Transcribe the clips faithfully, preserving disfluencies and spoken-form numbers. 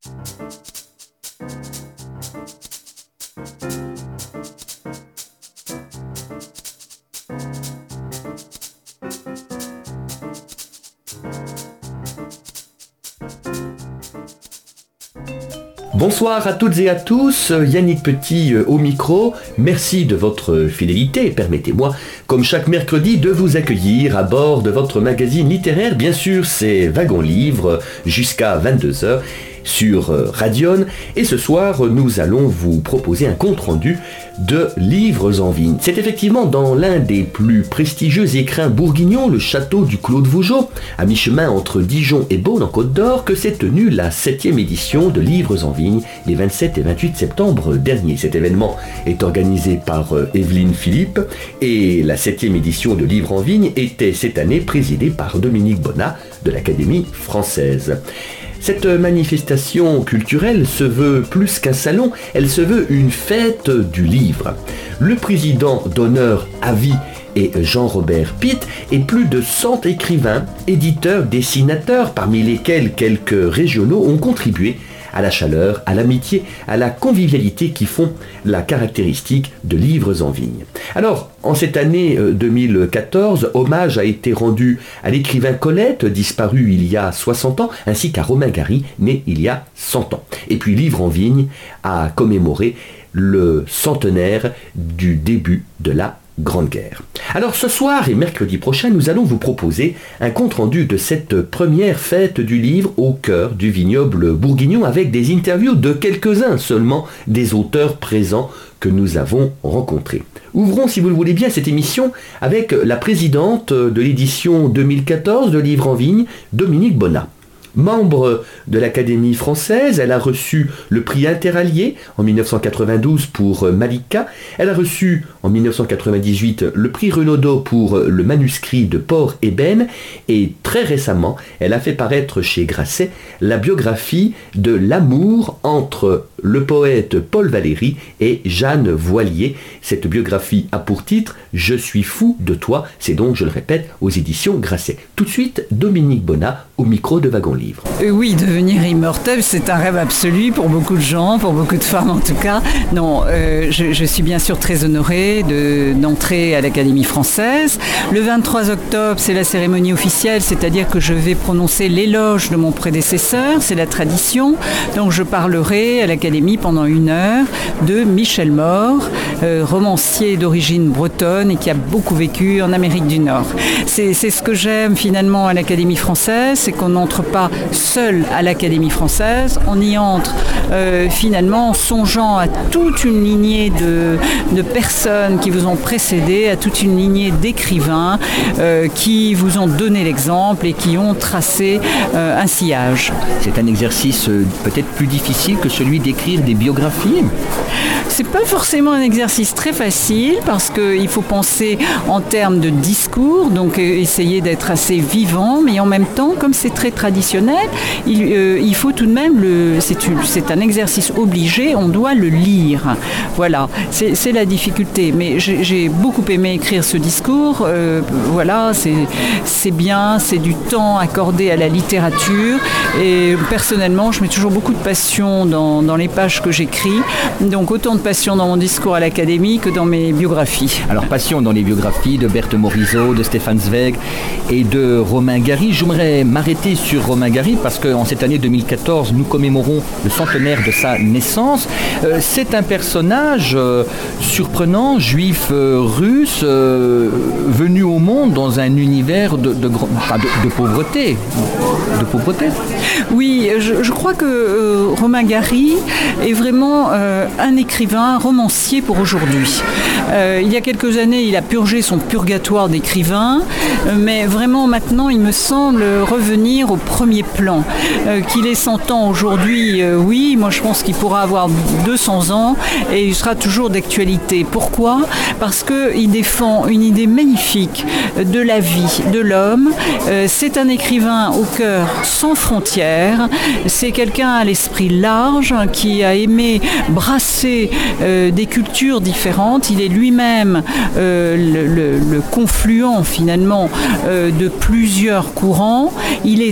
Bonsoir à toutes et à tous, Yannick Petit au micro, merci de votre fidélité, permettez-moi, comme chaque mercredi, de vous accueillir à bord de votre magazine littéraire, bien sûr c'est Wagon Livre, jusqu'à vingt-deux heures sur Radion, et ce soir nous allons vous proposer un compte-rendu de Livres en Vigne. C'est effectivement dans l'un des plus prestigieux écrins bourguignons, le château du Clos de Vougeot, à mi-chemin entre Dijon et Beaune en Côte d'Or, que s'est tenue la septième édition de Livres en Vigne les vingt-sept et vingt-huit septembre dernier. Cet événement est organisé par Evelyne Philippe et la septième édition de Livres en Vigne était cette année présidée par Dominique Bonnat de l'Académie française. Cette manifestation culturelle se veut plus qu'un salon, elle se veut une fête du livre. Le président d'honneur à vie est Jean-Robert Pitt et plus de cent écrivains, éditeurs, dessinateurs, parmi lesquels quelques régionaux ont contribué à la chaleur, à l'amitié, à la convivialité qui font la caractéristique de Livres en Vigne. Alors, en cette année deux mille quatorze, hommage a été rendu à l'écrivain Colette, disparu il y a soixante ans, ainsi qu'à Romain Gary, né il y a cent ans. Et puis Livres en Vigne a commémoré le centenaire du début de la Grande Guerre. Alors ce soir et mercredi prochain, nous allons vous proposer un compte-rendu de cette première fête du livre au cœur du vignoble bourguignon avec des interviews de quelques-uns seulement des auteurs présents que nous avons rencontrés. Ouvrons, si vous le voulez bien, cette émission avec la présidente de l'édition deux mille quatorze de Livres en Vigne, Dominique Bonnat. Membre de l'Académie française, elle a reçu le prix Interallié en dix-neuf cent quatre-vingt-douze pour Malika. Elle a reçu en dix-neuf cent quatre-vingt-dix-huit le prix Renaudot pour le manuscrit de Port Ébène. Et très récemment, elle a fait paraître chez Grasset la biographie de l'amour entre le poète Paul Valéry et Jeanne Voilier. Cette biographie a pour titre « Je suis fou de toi ». C'est donc, je le répète, aux éditions Grasset. Tout de suite, Dominique Bonnat au micro de Wagon Livre. Euh, oui, devenir immortel, c'est un rêve absolu pour beaucoup de gens, pour beaucoup de femmes en tout cas. Non, euh, je, je suis bien sûr très honorée de, d'entrer à l'Académie française. Le vingt-trois octobre, c'est la cérémonie officielle, c'est-à-dire que je vais prononcer l'éloge de mon prédécesseur, c'est la tradition. Donc je parlerai à l'Académie pendant une heure de Michel More, euh, romancier d'origine bretonne et qui a beaucoup vécu en Amérique du Nord. C'est, c'est ce que j'aime finalement à l'Académie française, c'est qu'on n'entre pas seul à l'Académie française, on y entre euh, finalement en songeant à toute une lignée de, de personnes qui vous ont précédé, à toute une lignée d'écrivains euh, qui vous ont donné l'exemple et qui ont tracé euh, un sillage. C'est un exercice euh, peut-être plus difficile que celui d'écrire des biographies. C'est pas forcément un exercice très facile parce qu'il faut penser en termes de discours, donc euh, essayer d'être assez vivant, mais en même temps, comme c'est très traditionnel, il, euh, il faut tout de même, le, c'est, une, c'est un exercice obligé, on doit le lire. Voilà, c'est, c'est la difficulté. Mais j'ai, j'ai beaucoup aimé écrire ce discours. Euh, voilà, c'est, c'est bien, c'est du temps accordé à la littérature. Et personnellement, je mets toujours beaucoup de passion dans, dans les pages que j'écris. Donc autant de passion dans mon discours à l'Académie que dans mes biographies. Alors passion dans les biographies de Berthe Morisot, de Stéphane Zweig et de Romain Gary. J'aimerais m'arrêter sur Romain Gary parce qu'en cette année deux mille quatorze, nous commémorons le centenaire de sa naissance. Euh, c'est un personnage euh, surprenant, juif euh, russe, euh, venu au monde dans un univers de, de, de, de, de pauvreté. De pauvreté. Oui, je, je crois que euh, Romain Gary est vraiment euh, un écrivain, romancier pour aujourd'hui. Euh, il y a quelques années, il a purgé son purgatoire d'écrivain, euh, mais vraiment maintenant, il me semble revenir au premier plan. Euh, qu'il ait cent ans aujourd'hui, euh, oui, moi je pense qu'il pourra avoir deux cents ans et il sera toujours d'actualité. Pourquoi ? Parce qu'il défend une idée magnifique de la vie, de l'homme. Euh, c'est un écrivain au cœur sans frontières. C'est quelqu'un à l'esprit large qui a aimé brasser euh, des cultures différentes. Il est lui-même euh, le, le, le confluent finalement euh, de plusieurs courants. Il est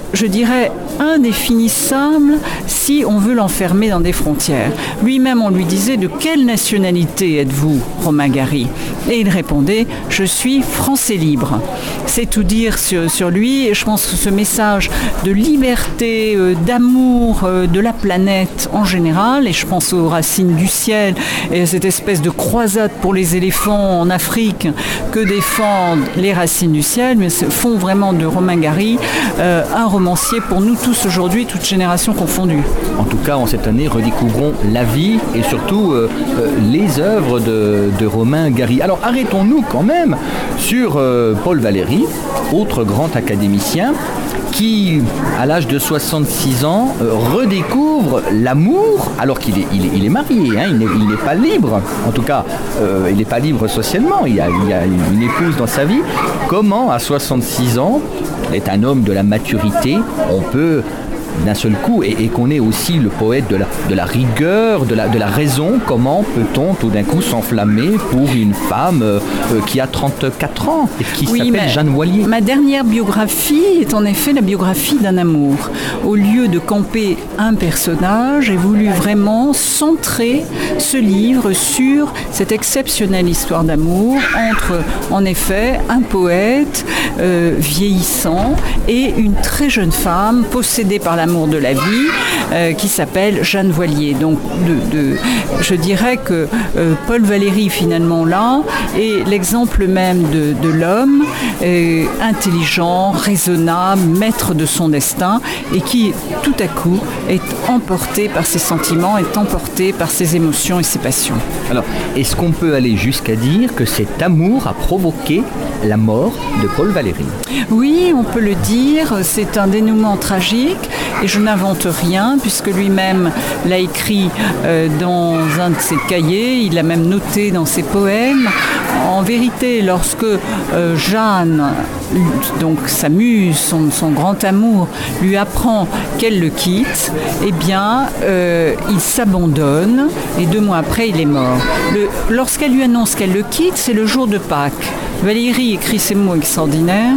je dirais, indéfinissable si on veut l'enfermer dans des frontières. Lui-même, on lui disait « De quelle nationalité êtes-vous, Romain Gary ?» Et il répondait « Je suis français libre ». C'est tout dire sur, sur lui, et je pense que ce message de liberté, euh, d'amour euh, de la planète en général, et je pense aux racines du ciel, et à cette espèce de croisade pour les éléphants en Afrique que défendent les racines du ciel, mais font vraiment de Romain Gary euh, un romancier pour nous tous aujourd'hui, toutes générations confondues. En tout cas, en cette année, redécouvrons la vie et surtout euh, euh, les œuvres de, de Romain Gary. Alors arrêtons-nous quand même sur euh, Paul Valéry, autre grand académicien, qui, à l'âge de soixante-six ans, euh, redécouvre l'amour, alors qu'il est, il est, il est marié, hein, il, n'est, il n'est pas libre. En tout cas, euh, il n'est pas libre socialement, il y a, il y a une épouse dans sa vie. Comment, à soixante-six ans, est un homme de la maturité, on peut d'un seul coup, et, et qu'on est aussi le poète de la, de la rigueur, de la, de la raison, comment peut-on tout d'un coup s'enflammer pour une femme euh, qui a trente-quatre ans et qui oui, s'appelle Jeanne Voillier? Ma dernière biographie est en effet la biographie d'un amour. Au lieu de camper un personnage, j'ai voulu vraiment centrer ce livre sur cette exceptionnelle histoire d'amour entre, en effet, un poète euh, vieillissant et une très jeune femme possédée par la de la vie, euh, qui s'appelle Jeanne Voillier. Donc, de, de, je dirais que euh, Paul Valéry, finalement, là, est l'exemple même de, de l'homme euh, intelligent, raisonnable, maître de son destin, et qui, tout à coup, est emporté par ses sentiments, est emporté par ses émotions et ses passions. Alors, est-ce qu'on peut aller jusqu'à dire que cet amour a provoqué la mort de Paul Valéry? Oui, on peut le dire. C'est un dénouement tragique. Et je n'invente rien, puisque lui-même l'a écrit euh, dans un de ses cahiers, il l'a même noté dans ses poèmes. En vérité, lorsque euh, Jeanne, donc sa muse, son, son grand amour, lui apprend qu'elle le quitte, eh bien, euh, il s'abandonne, et deux mois après, il est mort. Le, lorsqu'elle lui annonce qu'elle le quitte, c'est le jour de Pâques. Valéry écrit ces mots extraordinaires.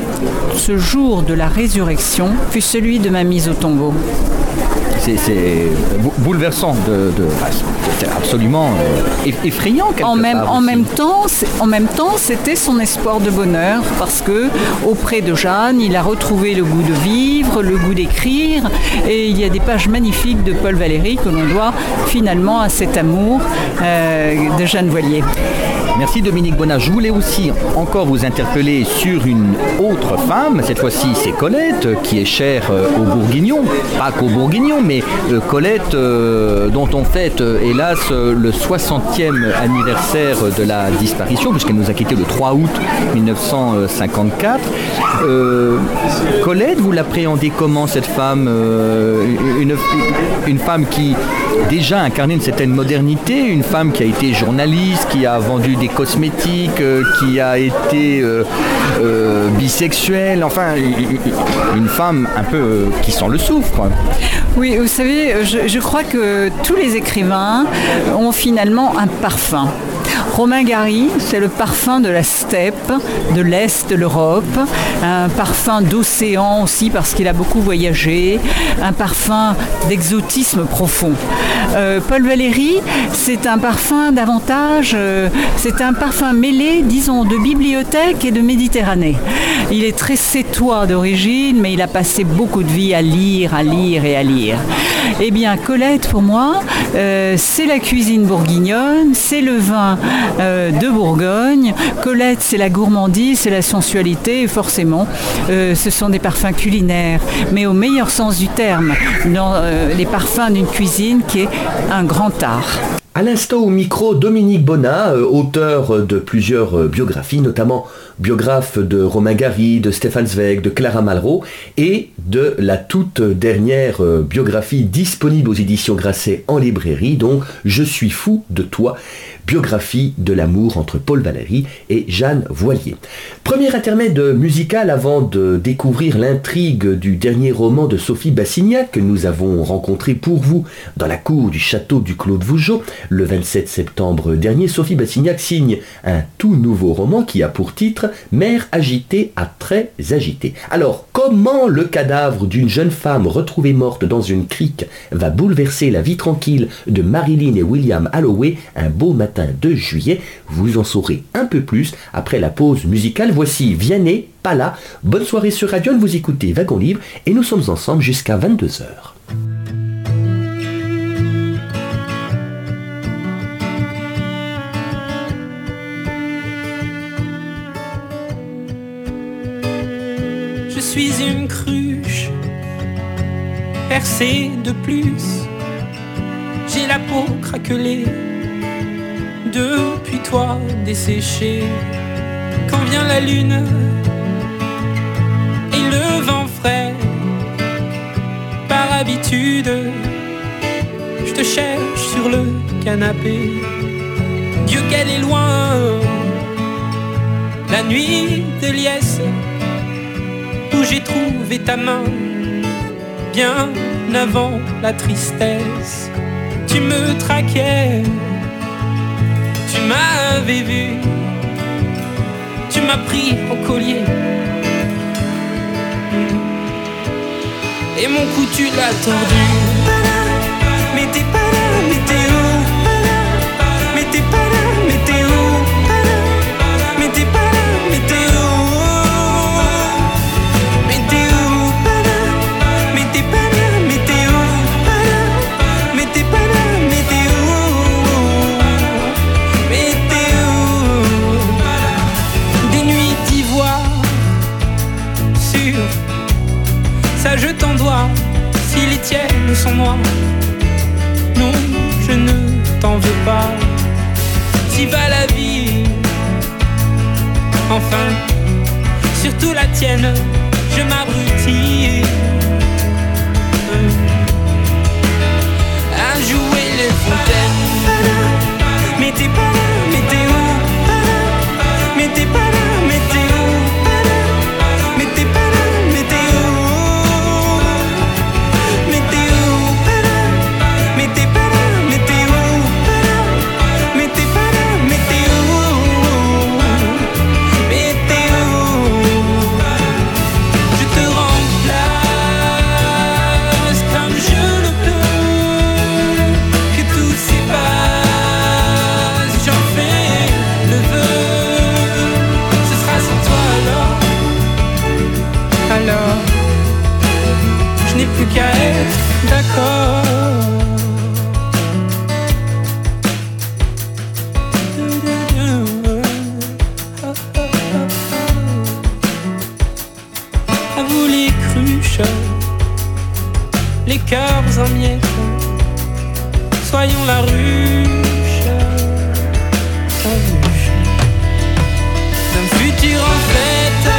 Ce jour de la résurrection fut celui de ma mise au tombeau. C'est, c'est bouleversant, de, de, c'est absolument effrayant quelque en même, part. En même temps, en même temps, c'était son espoir de bonheur, parce que auprès de Jeanne, il a retrouvé le goût de vivre, le goût d'écrire, et il y a des pages magnifiques de Paul Valéry que l'on doit finalement à cet amour euh, de Jeanne Voillier. Merci Dominique Bonnat. Je voulais aussi encore vous interpeller sur une autre femme. Cette fois-ci, c'est Colette, qui est chère aux Bourguignons. Pas qu'aux Bourguignons, mais Colette, euh, dont on fête, hélas, le soixantième anniversaire de la disparition, puisqu'elle nous a quittés le trois août mille neuf cent cinquante-quatre. Euh, Colette, vous l'appréhendez comment, cette femme euh, une, une femme qui déjà incarnait une certaine modernité, une femme qui a été journaliste, qui a vendu des cosmétiques, euh, qui a été euh, euh, bisexuelle, enfin une femme un peu euh, qui sent le soufre. Oui, vous savez, je, je crois que tous les écrivains ont finalement un parfum. Romain Gary, c'est le parfum de la steppe, de l'Est de l'Europe, un parfum d'océan aussi parce qu'il a beaucoup voyagé, un parfum d'exotisme profond. Euh, Paul Valéry, c'est un parfum davantage, euh, c'est un parfum mêlé, disons, de bibliothèque et de Méditerranée. Il est très sétois d'origine, mais il a passé beaucoup de vie à lire, à lire et à lire. Eh bien, Colette, pour moi, euh, c'est la cuisine bourguignonne, c'est le vin euh, de Bourgogne. Colette, c'est la gourmandise, c'est la sensualité, et forcément, euh, ce sont des parfums culinaires, mais au meilleur sens du terme, dans euh, les parfums d'une cuisine qui est un grand art. À l'instant au micro, Dominique Bonnat, euh, auteur de plusieurs euh, biographies, notamment biographe de Romain Gary, de Stefan Zweig, de Clara Malraux, et de la toute dernière euh, biographie disponible aux éditions Grasset en librairie, donc Je suis fou de toi, biographie de l'amour entre Paul Valéry et Jeanne Voillier. Premier intermède musical avant de découvrir l'intrigue du dernier roman de Sophie Bassignac que nous avons rencontré pour vous dans la cour du château du Clos de Vougeot. Le vingt-sept septembre dernier, Sophie Bassignac signe un tout nouveau roman qui a pour titre « Mère agitée à très agitée ». Alors, comment le cadavre d'une jeune femme retrouvée morte dans une crique va bouleverser la vie tranquille de Marilyn et William Holloway un beau matin de juillet? Vous en saurez un peu plus après la pause musicale. Voici Vianney, pas là. Bonne soirée sur Radion, vous écoutez Wagon Libre et nous sommes ensemble jusqu'à vingt-deux heures. Je suis une cruche percée de plus. J'ai la peau craquelée depuis toi desséchée. Quand vient la lune et le vent frais, par habitude, je te cherche sur le canapé. Dieu qu'elle est loin, la nuit de liesse, où j'ai trouvé ta main, bien avant la tristesse. Tu me traquais, tu m'avais vu, tu m'as pris au collier, et mon cou tu l'as tordu. Mais t'es pas là, mais t'es où? Mais t'es pas là, mais t'es où? Mais t'es pas là, mais t'es où? Je t'en dois, si les tiennes sont noires. Non, je ne t'en veux pas. Si va la vie, enfin, surtout la tienne, je m'abrutis à jouer les fontaines. Mais t'es pas là, mais t'es où? Mais t'es pas là, mais t'es où? Mais t'es pas là, mais t'es où? Qu'à être d'accord. À vous les cruches, les cœurs en miettes, soyons la ruche, la ruche d'un futur en fête.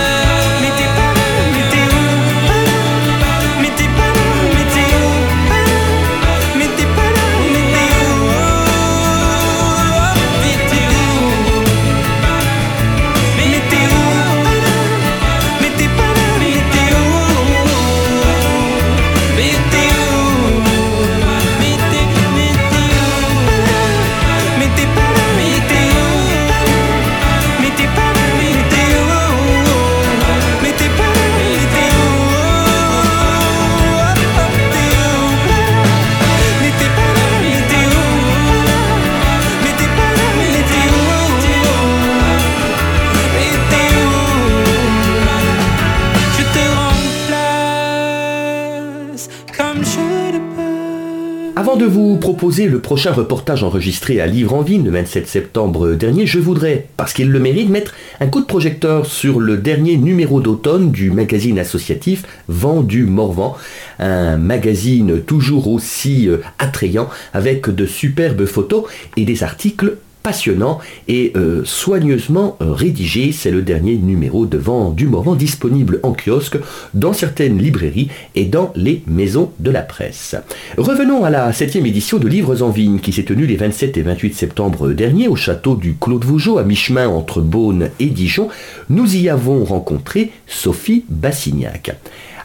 Avant de vous proposer le prochain reportage enregistré à Livre-en-Vigne le vingt-sept septembre dernier, je voudrais, parce qu'il le mérite, mettre un coup de projecteur sur le dernier numéro d'automne du magazine associatif Vent du Morvan, un magazine toujours aussi attrayant avec de superbes photos et des articles passionnant et euh, soigneusement euh, rédigé. C'est le dernier numéro de Vent du Morvan, disponible en kiosque, dans certaines librairies et dans les maisons de la presse. Revenons à la septième édition de Livres en Vigne qui s'est tenue les vingt-sept et vingt-huit septembre dernier au château du Clos de Vougeot, à mi-chemin entre Beaune et Dijon. Nous y avons rencontré Sophie Bassignac.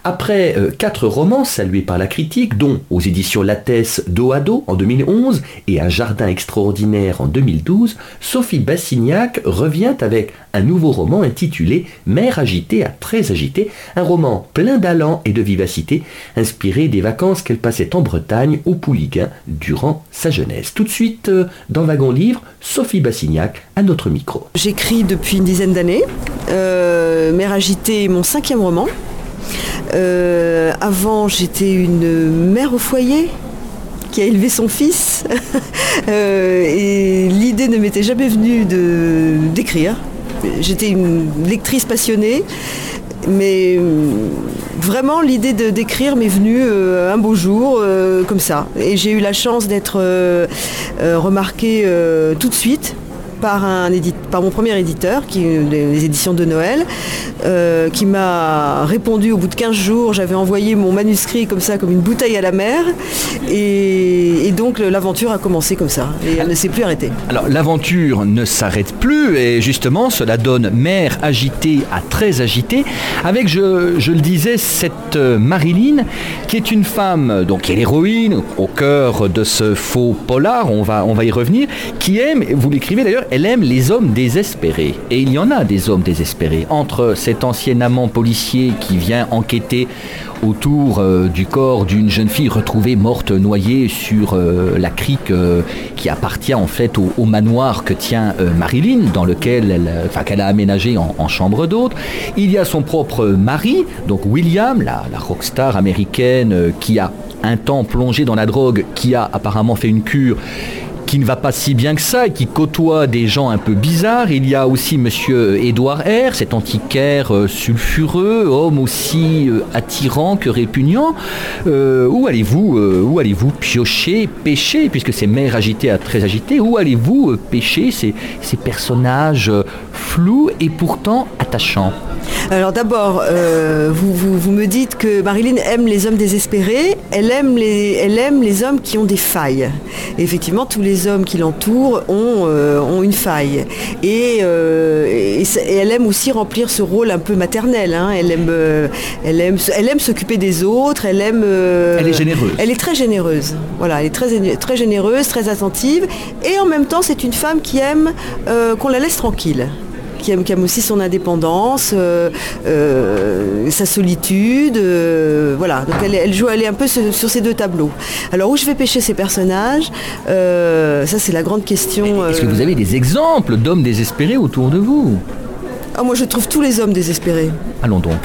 Après euh, quatre romans salués par la critique, dont aux éditions Lattès Dos à dos en deux mille onze et Un jardin extraordinaire en deux mille douze, Sophie Bassignac revient avec un nouveau roman intitulé Mère agitée à très agitée, un roman plein d'allant et de vivacité, inspiré des vacances qu'elle passait en Bretagne au Pouliguen durant sa jeunesse. Tout de suite, euh, dans Wagon Livre, Sophie Bassignac à notre micro. J'écris depuis une dizaine d'années. Euh, Mère agitée est mon cinquième roman. Euh, avant, j'étais une mère au foyer qui a élevé son fils. euh, et l'idée ne m'était jamais venue de, d'écrire. J'étais une lectrice passionnée. Mais vraiment, l'idée de, d'écrire m'est venue euh, un beau jour, euh, comme ça. Et j'ai eu la chance d'être euh, euh, remarquée euh, tout de suite par, un édite, par mon premier éditeur, qui, les, les éditions de Noël, euh, qui m'a répondu au bout de quinze jours. J'avais envoyé mon manuscrit comme ça, comme une bouteille à la mer. Et, et donc l'aventure a commencé comme ça. Et elle ne s'est plus arrêtée. Alors l'aventure ne s'arrête plus et justement cela donne Mère agitée à très agitée. Avec, je, je le disais, cette Marilyn qui est une femme, donc qui est l'héroïne au cœur de ce faux polar, on va, on va y revenir, qui aime, vous l'écrivez d'ailleurs, elle aime les hommes désespérés. Et il y en a des hommes désespérés. Entre cet ancien amant policier qui vient enquêter autour euh, du corps d'une jeune fille retrouvée morte noyée sur euh, la crique euh, qui appartient en fait au, au manoir que tient euh, Marilyn, dans lequel elle, enfin, qu'elle a aménagé en, en chambre d'hôte. Il y a son propre mari, donc William, la, la rockstar américaine euh, qui a un temps plongé dans la drogue, qui a apparemment fait une cure qui ne va pas si bien que ça et qui côtoie des gens un peu bizarres. Il y a aussi monsieur Édouard R, cet antiquaire euh, sulfureux, homme aussi euh, attirant que répugnant. Euh, où allez-vous euh, où allez-vous piocher, pêcher, puisque c'est Mère agitée à très agitée, où allez-vous euh, pêcher ces, ces personnages euh, flous et pourtant attachants? Alors d'abord, euh, vous, vous, vous me dites que Marilyn aime les hommes désespérés, elle aime les, elle aime les hommes qui ont des failles. Et effectivement, tous les hommes qui l'entourent ont, euh, ont une faille. Et, euh, et, et elle aime aussi remplir ce rôle un peu maternel. Hein. Elle, aime, euh, elle, aime, elle aime s'occuper des autres, elle aime... Euh, elle est généreuse. Elle est très généreuse. Voilà, elle est très, très généreuse, très attentive. Et en même temps, c'est une femme qui aime euh, qu'on la laisse tranquille. Qui aime, qui aime aussi son indépendance, euh, euh, sa solitude, euh, voilà. Donc elle, elle joue, elle est un peu sur, sur ces deux tableaux. Alors où je vais pêcher ces personnages, euh, ça c'est la grande question. Euh... Est-ce que vous avez des exemples d'hommes désespérés autour de vous? Ah, moi je trouve tous les hommes désespérés. Allons donc.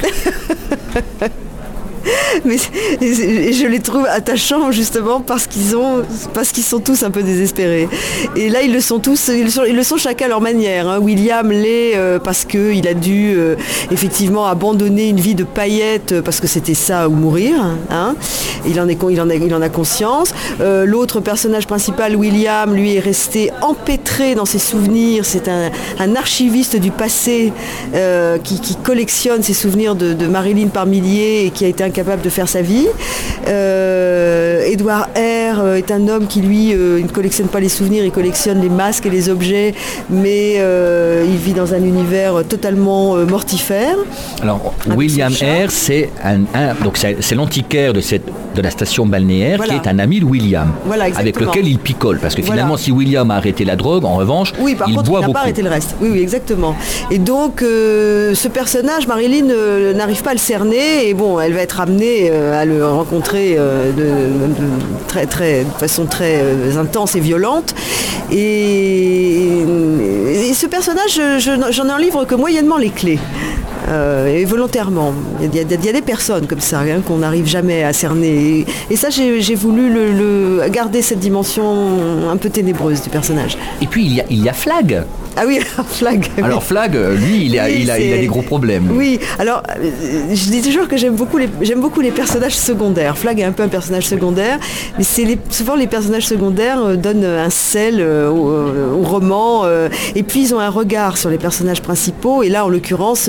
Mais et je les trouve attachants justement parce qu'ils ont, parce qu'ils sont tous un peu désespérés. Et là ils le sont tous, ils le sont, ils le sont chacun à leur manière. Hein. William l'est euh, parce que il a dû euh, effectivement abandonner une vie de paillettes parce que c'était ça ou mourir. Hein. Il en est, il en a, il en a conscience. Euh, l'autre personnage principal, William, lui est resté empêtré dans ses souvenirs. C'est un, un archiviste du passé euh, qui, qui collectionne ses souvenirs de, de Marilyn par milliers et qui a été incapable de faire sa vie. Euh, Édouard R est un homme qui lui euh, il ne collectionne pas les souvenirs, il collectionne les masques et les objets, mais euh, il vit dans un univers totalement euh, mortifère. Alors William R c'est un, un donc c'est, c'est l'antiquaire de cette de la station balnéaire, voilà, qui est un ami de William, voilà, avec lequel il picole, parce que finalement, voilà, si William a arrêté la drogue, en revanche, oui, par il contre, boit il n'a beaucoup. pas arrêté le reste. Oui, oui, exactement. Et donc, euh, ce personnage, Marilyn, euh, n'arrive pas à le cerner, et bon, elle va être amenée euh, à le rencontrer euh, de, de, très, très, de façon très euh, intense et violente. Et, et ce personnage, je, j'en ai un livre que moyennement les clés. Euh, et volontairement. Il y, a, il y a des personnes comme ça hein, qu'on n'arrive jamais à cerner. Et, et ça, j'ai, j'ai voulu le, le, garder cette dimension un peu ténébreuse du personnage. Et puis, il y a, il y a Flag. Ah oui, Flag. Alors oui. Flag, lui, il a, oui, il, a, il a des gros problèmes. Lui. Oui, alors je dis toujours que j'aime beaucoup, les, j'aime beaucoup les personnages secondaires. Flag est un peu un personnage secondaire, mais c'est les, souvent les personnages secondaires euh, donnent un sel euh, au, au roman, euh, et puis ils ont un regard sur les personnages principaux. Et là, en l'occurrence,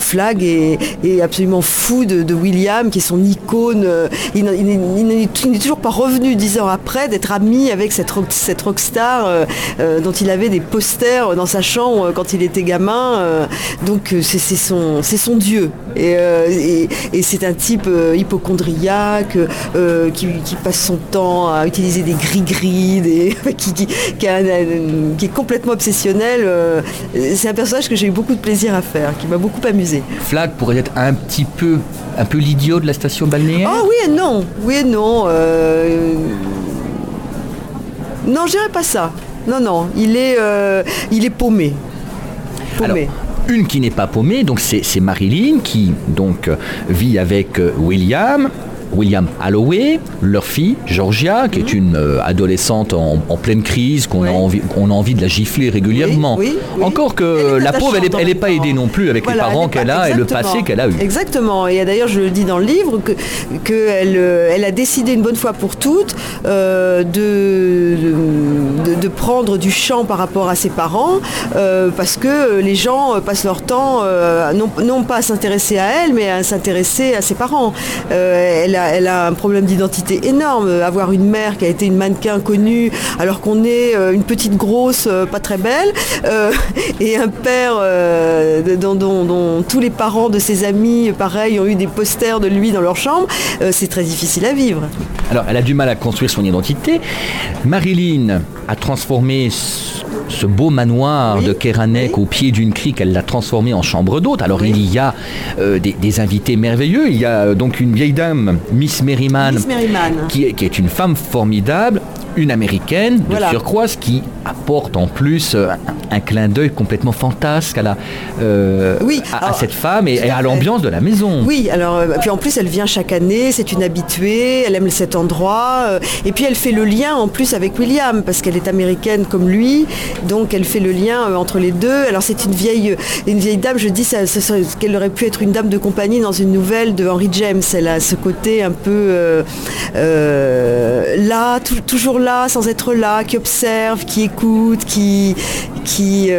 Flagg est, est absolument fou de, de William, qui est son icône. Il, il, il, il n'est toujours pas revenu dix ans après d'être ami avec cette, rock, cette rockstar euh, euh, dont il avait des posters dans sa chambre quand il était gamin. Euh, donc c'est, c'est, son, c'est son dieu. Et, euh, et, et c'est un type euh, hypocondriaque euh, qui, qui passe son temps à utiliser des gris-gris, des, qui, qui, qui, a un, qui est complètement obsessionnel. Euh, c'est un personnage que j'ai eu beaucoup de plaisir à faire, qui m'a beaucoup amusé. Flagg pourrait être un petit peu, un peu l'idiot de la station balnéaire. Oh oui et non, oui et non. Euh... Non, je dirais pas ça. Non, non, il est, euh, il est paumé. paumé. Alors, une qui n'est pas paumée, donc c'est, c'est Marilyn qui donc vit avec William. William Holloway, leur fille, Georgia, qui mmh. est une euh, adolescente en, en pleine crise, qu'on, oui. a envie, qu'on a envie de la gifler régulièrement. Oui, oui, oui. Encore que la pauvre, elle n'est pas aidée non plus avec voilà, les parents qu'elle a exactement. Et le passé qu'elle a eu. Exactement. Et d'ailleurs, je le dis dans le livre, que, que elle, elle a décidé une bonne fois pour toutes euh, de, de, de prendre du champ par rapport à ses parents, euh, parce que les gens passent leur temps, euh, non, non pas à s'intéresser à elle, mais à s'intéresser à ses parents. Euh, elle Elle a un problème d'identité énorme. Avoir une mère qui a été une mannequin connue alors qu'on est une petite grosse, pas très belle, euh, et un père euh, dont, dont, dont tous les parents de ses amis, pareil, ont eu des posters de lui dans leur chambre, euh, c'est très difficile à vivre. Alors, elle a du mal à construire son identité. Marilyn a transformé ce beau manoir oui, de Keranek oui. au pied d'une crique, elle l'a transformé en chambre d'hôte. Alors oui. il y a euh, des, des invités merveilleux. Il y a euh, donc une vieille dame, Miss Merriman, Miss Merriman. Qui, est, qui est une femme formidable, une américaine de voilà. surcroît, qui apporte en plus euh, un, un clin d'œil complètement fantasque à, la, euh, oui. à, alors, à cette femme et, et à l'ambiance de la maison. Oui, alors euh, puis en plus elle vient chaque année, c'est une habituée, elle aime cet endroit euh, et puis elle fait le lien en plus avec William parce qu'elle est américaine comme lui, donc elle fait le lien euh, entre les deux. Alors c'est une vieille, une vieille dame, je dis ça, ça, ça, qu'elle aurait pu être une dame de compagnie dans une nouvelle de Henry James. Elle a ce côté un peu euh, euh, là, t- toujours là, sans être là, qui observe, qui écoute, qui qui,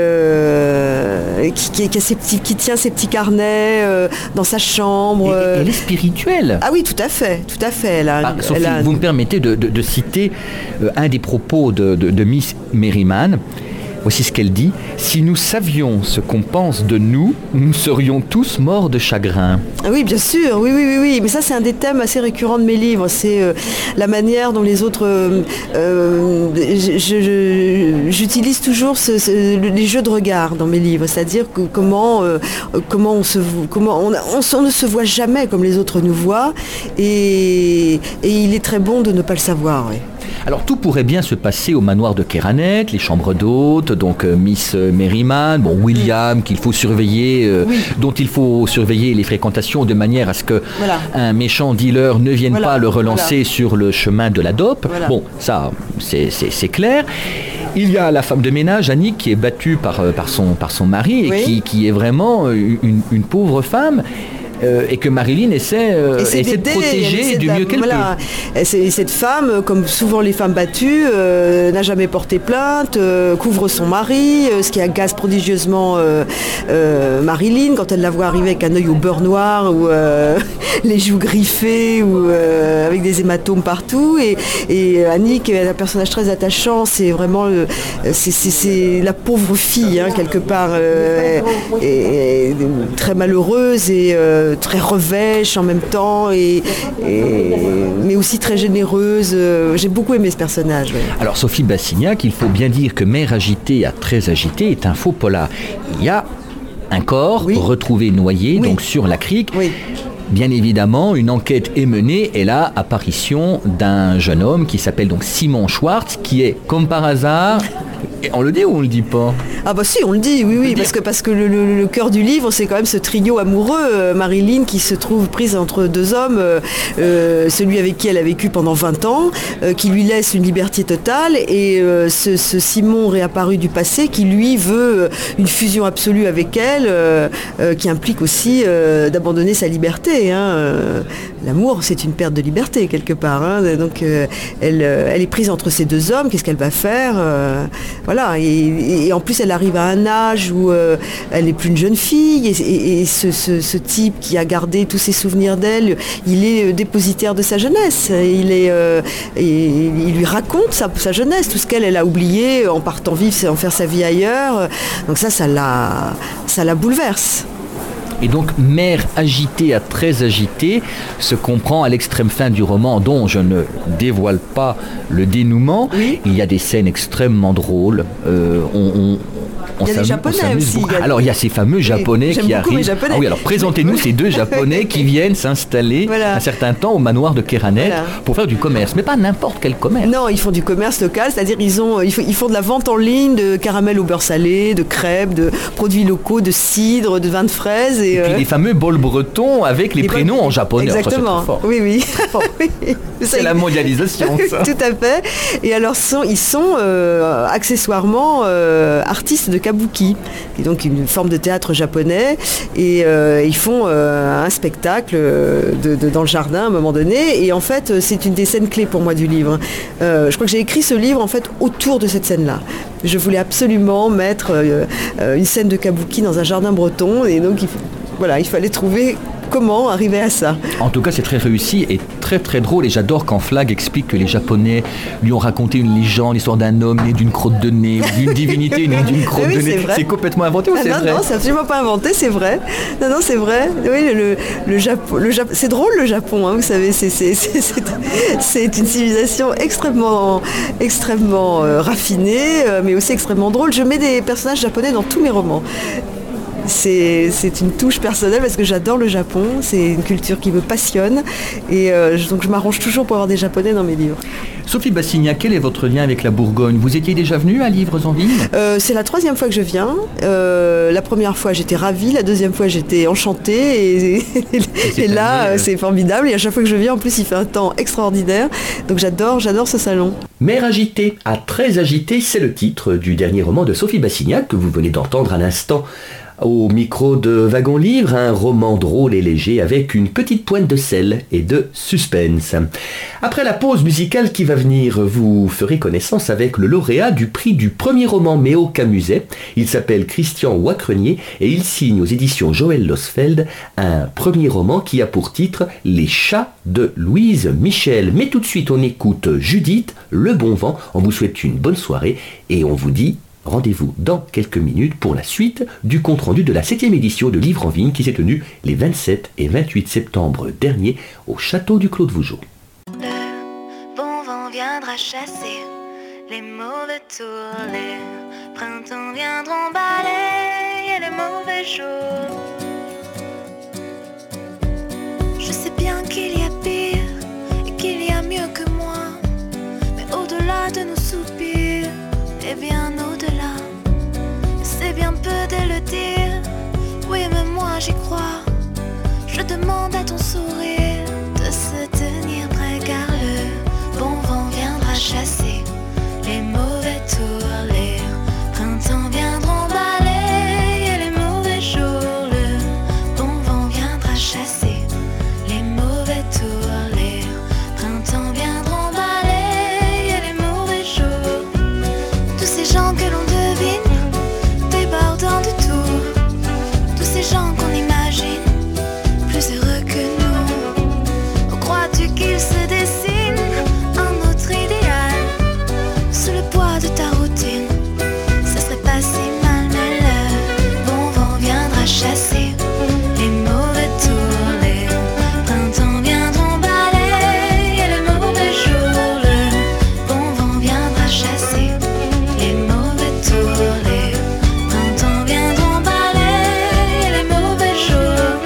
euh, qui, qui, qui, a ses petits, qui tient ses petits carnets euh, dans sa chambre. Et, et elle est spirituelle. Ah oui, tout à fait, tout à fait. Elle a, ah, Sophie, elle a... vous me permettez de, de, de citer euh, un des propos de, de, de Miss Merriman. Voici ce qu'elle dit. « Si nous savions ce qu'on pense de nous, nous serions tous morts de chagrin. » Oui, bien sûr, oui, oui, oui, oui. Mais ça, c'est un des thèmes assez récurrents de mes livres. C'est euh, la manière dont les autres... Euh, euh, je, je, j'utilise toujours ce, ce, les jeux de regard dans mes livres. C'est-à-dire que comment, euh, comment, on, se, comment on, on, on ne se voit jamais comme les autres nous voient. Et, et il est très bon de ne pas le savoir, oui. Alors tout pourrait bien se passer au manoir de Keranek, les chambres d'hôtes, donc euh, Miss Merriman, bon William qu'il faut surveiller, euh, oui. dont il faut surveiller les fréquentations de manière à ce que voilà. un méchant dealer ne vienne voilà. pas le relancer voilà. sur le chemin de la dope. Voilà. Bon, ça c'est, c'est, c'est clair. Il y a la femme de ménage, Annick, qui est battue par, par, son, par son mari et oui. qui, qui est vraiment une, une pauvre femme. Euh, et que Marilyn essaie, euh, essaie, essaie de protéger du mieux qu'elle voilà. peut. Et cette femme, comme souvent les femmes battues, euh, n'a jamais porté plainte, euh, couvre son mari, euh, ce qui agace prodigieusement euh, euh, Marilyn quand elle la voit arriver avec un œil au beurre noir ou euh, les joues griffées ou euh, avec des hématomes partout. Et, et Annick est un personnage très attachant. C'est vraiment euh, c'est, c'est, c'est la pauvre fille hein, quelque part, euh, et, et, très malheureuse et euh, très revêche en même temps, et, et, mais aussi très généreuse. J'ai beaucoup aimé ce personnage. Ouais. Alors Sophie Bassignac, il faut bien dire que Mère agitée à très agitée est un faux polar. Il y a un corps oui. retrouvé noyé oui. donc sur la crique. Oui. Bien évidemment, une enquête est menée et là, apparition d'un jeune homme qui s'appelle donc Simon Schwartz, qui est, comme par hasard, on le dit ou on le dit pas ? Ah bah si, on le dit, oui, oui, parce que, parce que le, le, le cœur du livre, c'est quand même ce trio amoureux, euh, Marilyn qui se trouve prise entre deux hommes, euh, euh, celui avec qui elle a vécu pendant vingt ans, euh, qui lui laisse une liberté totale, et euh, ce, ce Simon réapparu du passé qui lui veut une fusion absolue avec elle, euh, euh, qui implique aussi euh, d'abandonner sa liberté. Hein, euh, l'amour, c'est une perte de liberté quelque part. Hein. Donc, euh, elle, euh, elle est prise entre ces deux hommes. Qu'est-ce qu'elle va faire euh, Voilà. Et, et en plus, elle arrive à un âge où euh, elle n'est plus une jeune fille. Et, et, et ce, ce, ce type qui a gardé tous ses souvenirs d'elle, il est dépositaire de sa jeunesse. Il est, euh, et, il lui raconte sa, sa jeunesse, tout ce qu'elle elle a oublié en partant vivre, en faire sa vie ailleurs. Donc ça, ça la, ça la bouleverse. Et donc, mère agitée à très agitée se comprend à l'extrême fin du roman, dont je ne dévoile pas le dénouement. Oui. Il y a des scènes extrêmement drôles. Euh, on, on, on il y a des Japonais aussi. Il y a... Alors, il y a ces fameux Japonais oui, qui arrivent. Japonais. Ah oui, alors présentez-nous ces deux Japonais qui viennent s'installer voilà. un certain temps au manoir de Keranet voilà. pour faire du commerce. Mais pas n'importe quel commerce. Non, ils font du commerce local, c'est-à-dire ils, ont, ils font de la vente en ligne de caramel au beurre salé, de crêpes, de produits locaux, de cidre, de vin de fraises. Et, et puis euh... les fameux bols bretons avec les, les prénoms bols... en japonais. Exactement. Ça, oui, oui. oui. C'est la mondialisation, ça. Tout à fait. Et alors, sont, ils sont euh, accessoirement euh, artistes de kabuki, qui est donc une forme de théâtre japonais. Et euh, ils font euh, un spectacle de, de, dans le jardin à un moment donné. Et en fait, c'est une des scènes clés pour moi du livre. Euh, je crois que j'ai écrit ce livre en fait autour de cette scène-là. Je voulais absolument mettre euh, une scène de kabuki dans un jardin breton. Et donc, il, voilà, il fallait trouver comment arriver à ça. En tout cas, c'est très réussi et très très drôle. Et j'adore quand Flag explique que les Japonais lui ont raconté une légende, l'histoire d'un homme né d'une crotte de nez, ou d'une divinité née d'une crotte oui, de nez. C'est, c'est complètement inventé ou ah c'est non, vrai? Non, c'est absolument pas inventé, c'est vrai. Non, non, c'est vrai. Oui, le, le, le Japon, le Japon, c'est drôle le Japon, hein, vous savez, c'est, c'est, c'est, c'est, c'est une civilisation extrêmement, extrêmement euh, raffinée, euh, mais aussi extrêmement drôle. Je mets des personnages japonais dans tous mes romans. C'est, c'est une touche personnelle parce que j'adore le Japon, c'est une culture qui me passionne et euh, donc je m'arrange toujours pour avoir des Japonais dans mes livres. Sophie Bassignac, quel est votre lien avec la Bourgogne? Vous étiez déjà venue à Livres en Vigne? euh, C'est la troisième fois que je viens. Euh, la première fois j'étais ravie, la deuxième fois j'étais enchantée et, et, et, et là euh... c'est formidable et à chaque fois que je viens en plus il fait un temps extraordinaire donc j'adore, j'adore ce salon. Mère agitée, à très agitée, c'est le titre du dernier roman de Sophie Bassignac que vous venez d'entendre à l'instant. Au micro de Wagon Livre, un roman drôle et léger avec une petite pointe de sel et de suspense. Après la pause musicale qui va venir, vous ferez connaissance avec le lauréat du prix du premier roman Méo Camuset. Il s'appelle Christian Wacrenier et il signe aux éditions Joël Losfeld un premier roman qui a pour titre Les chats de Louise Michel. Mais tout de suite, on écoute Judith, Le Bon Vent. On vous souhaite une bonne soirée et on vous dit rendez-vous dans quelques minutes pour la suite du compte-rendu de la septième édition de Livres en Vigne qui s'est tenue les vingt-sept et vingt-huit septembre dernier au château du Clos de Vougeot. Le bon vent viendra chasser les mauvais tours, les printemps viendront balayer les mauvais jours. Je sais bien qu'il y a pire et qu'il y a mieux que moi, mais au-delà de nos soupirs et bien au-delà, c'est bien peu de le dire. Oui, mais moi j'y crois. Je demande à ton sourire de se tenir prêt, car le bon vent viendra chasser les mauvais tours, les printemps viendront balayer les mauvais jours. Le bon vent viendra chasser les mauvais tours, les printemps viendront balayer les mauvais jours. Tous ces gens que l'on devine débordant de tout, tous ces gens qu'on imagine plus heureux que nous. Oh, crois-tu qu'il se dessine un autre idéal sous le poids de ta routine? Ça serait pas si mal, mais le bon vent viendra chasser les mauvais tours, les printemps viendront balayer les mauvais jours. Le bon vent viendra chasser les mauvais tours, les printemps viendront balayer les mauvais jours.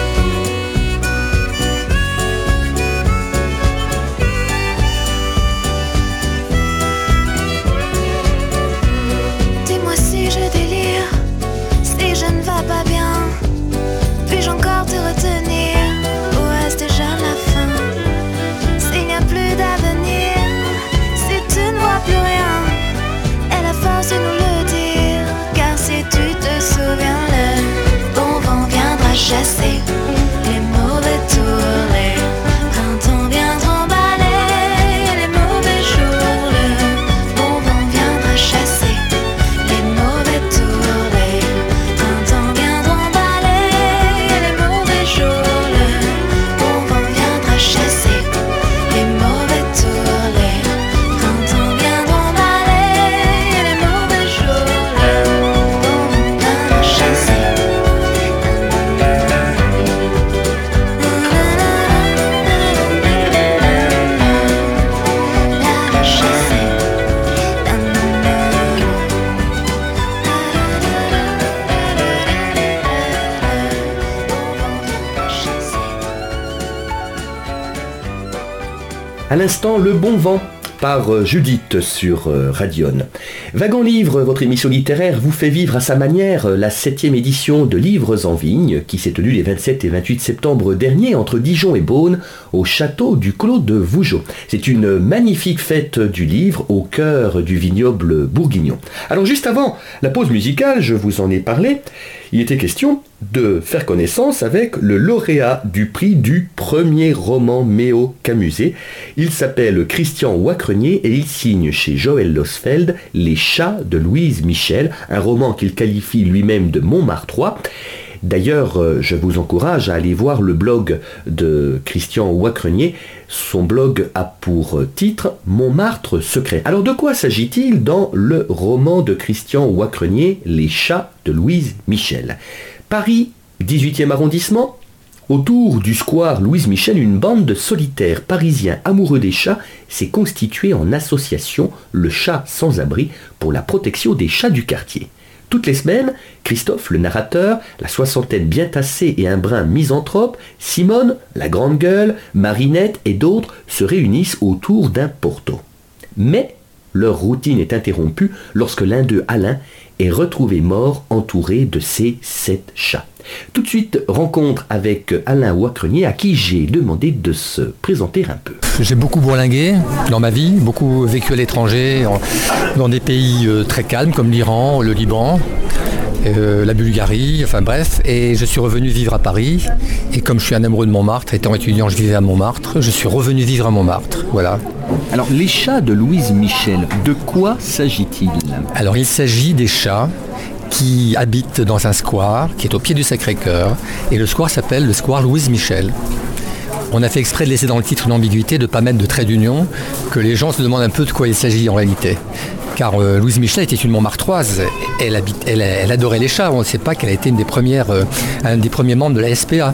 Dis-moi si je délire, si je ne vais pas bien, puis-je encore te retenir, ou est-ce déjà la fin? S'il n'y a plus d'avenir, si tu ne vois plus rien, et la force de nous le dire, car si tu te souviens, le bon vent viendra chasser les mauvais tours, les À l'instant, Le Bon Vent par Judith sur Radion. Wagon Livre, votre émission littéraire, vous fait vivre à sa manière la septième édition de Livres en Vigne qui s'est tenue les vingt-sept et vingt-huit septembre dernier entre Dijon et Beaune au château du Clos de Vougeot. C'est une magnifique fête du livre au cœur du vignoble bourguignon. Alors juste avant la pause musicale, je vous en ai parlé, il était question de faire connaissance avec le lauréat du prix du premier roman Méo-Camusé. Il s'appelle Christian Wacrenier et il signe chez Joël Losfeld Les Chats de Louise Michel, un roman qu'il qualifie lui-même de Montmartrois. D'ailleurs, je vous encourage à aller voir le blog de Christian Wacrenier. Son blog a pour titre Montmartre secret. Alors de quoi s'agit-il dans le roman de Christian Wacrenier, Les Chats de Louise Michel? Paris, dix-huitième arrondissement. Autour du square Louise Michel, une bande de solitaires parisiens amoureux des chats s'est constituée en association Le Chat Sans Abri pour la protection des chats du quartier. Toutes les semaines, Christophe, le narrateur, la soixantaine bien tassée et un brin misanthrope, Simone, la grande gueule, Marinette et d'autres se réunissent autour d'un porto. Mais leur routine est interrompue lorsque l'un d'eux, Alain, est retrouvé mort entouré de ses sept chats. Tout de suite, rencontre avec Alain Wacrenier à qui j'ai demandé de se présenter un peu. J'ai beaucoup bourlingué dans ma vie, beaucoup vécu à l'étranger, en, dans des pays euh, très calmes comme l'Iran, le Liban, euh, la Bulgarie, enfin bref. Et je suis revenu vivre à Paris. Et comme je suis un amoureux de Montmartre, étant étudiant, je vivais à Montmartre. Je suis revenu vivre à Montmartre, voilà. Alors, les chats de Louise Michel, de quoi s'agit-il? Alors, il s'agit des chats qui habitent dans un square qui est au pied du Sacré-Cœur. Et le square s'appelle le square Louise Michel. On a fait exprès de laisser dans le titre une ambiguïté, de ne pas mettre de trait d'union, que les gens se demandent un peu de quoi il s'agit en réalité. Car euh, Louise Michel était une Montmartroise, elle, habite, elle, elle adorait les chats, on ne sait pas qu'elle a été une des premières, euh, un des premiers membres de la S P A.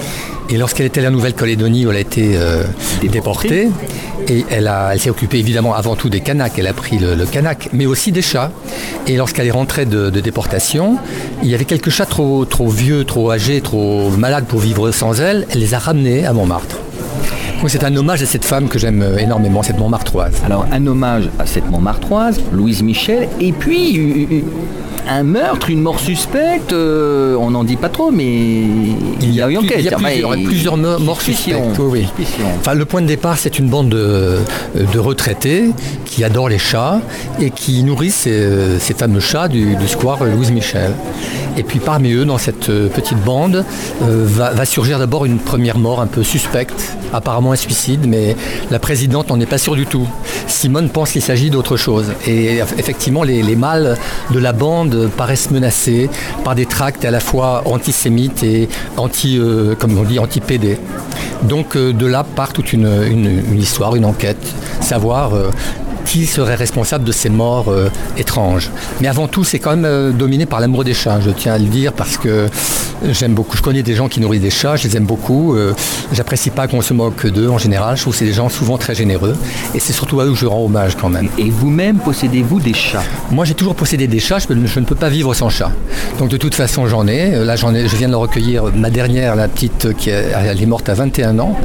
Et lorsqu'elle était à la Nouvelle-Calédonie, où elle a été euh, déportée, et elle, a, elle s'est occupée évidemment avant tout des Kanaks, elle a pris le, le Kanak, mais aussi des chats. Et lorsqu'elle est rentrée de, de déportation, il y avait quelques chats trop, trop vieux, trop âgés, trop malades pour vivre sans elle, elle les a ramenés à Montmartre. Donc c'est un hommage à cette femme que j'aime énormément, cette Montmartroise. Alors un hommage à cette Montmartroise, Louise Michel, et puis un meurtre, une mort suspecte, euh, on n'en dit pas trop, mais il y a eu enquête. Il y a plusieurs, il... plusieurs morts suspectes. Oui, oui. Enfin, le point de départ, c'est une bande de, de retraités qui adorent les chats et qui nourrissent ces, ces fameux chats du, du square Louise Michel. Et puis parmi eux, dans cette petite bande, euh, va, va surgir d'abord une première mort un peu suspecte, apparemment un suicide, mais la présidente n'en est pas sûre du tout. Simone pense qu'il s'agit d'autre chose. Et effectivement, les, les mâles de la bande paraissent menacés par des tracts à la fois antisémites et anti, euh, comme on dit, anti-P D. Donc euh, de là part toute une, une, une histoire, une enquête, savoir euh, qui serait responsable de ces morts euh, étranges. Mais avant tout, c'est quand même euh, dominé par l'amour des chats, je tiens à le dire, parce que j'aime beaucoup. Je connais des gens qui nourrissent des chats, je les aime beaucoup. Euh, j'apprécie pas qu'on se moque d'eux en général. Je trouve que c'est des gens souvent très généreux. Et c'est surtout à eux que je rends hommage quand même. Et vous-même, possédez-vous des chats? Moi, j'ai toujours possédé des chats. Je, peux, je ne peux pas vivre sans chat. Donc de toute façon, j'en ai. Là, j'en ai. Je viens de recueillir ma dernière, la petite, qui est, elle est morte à vingt et un ans.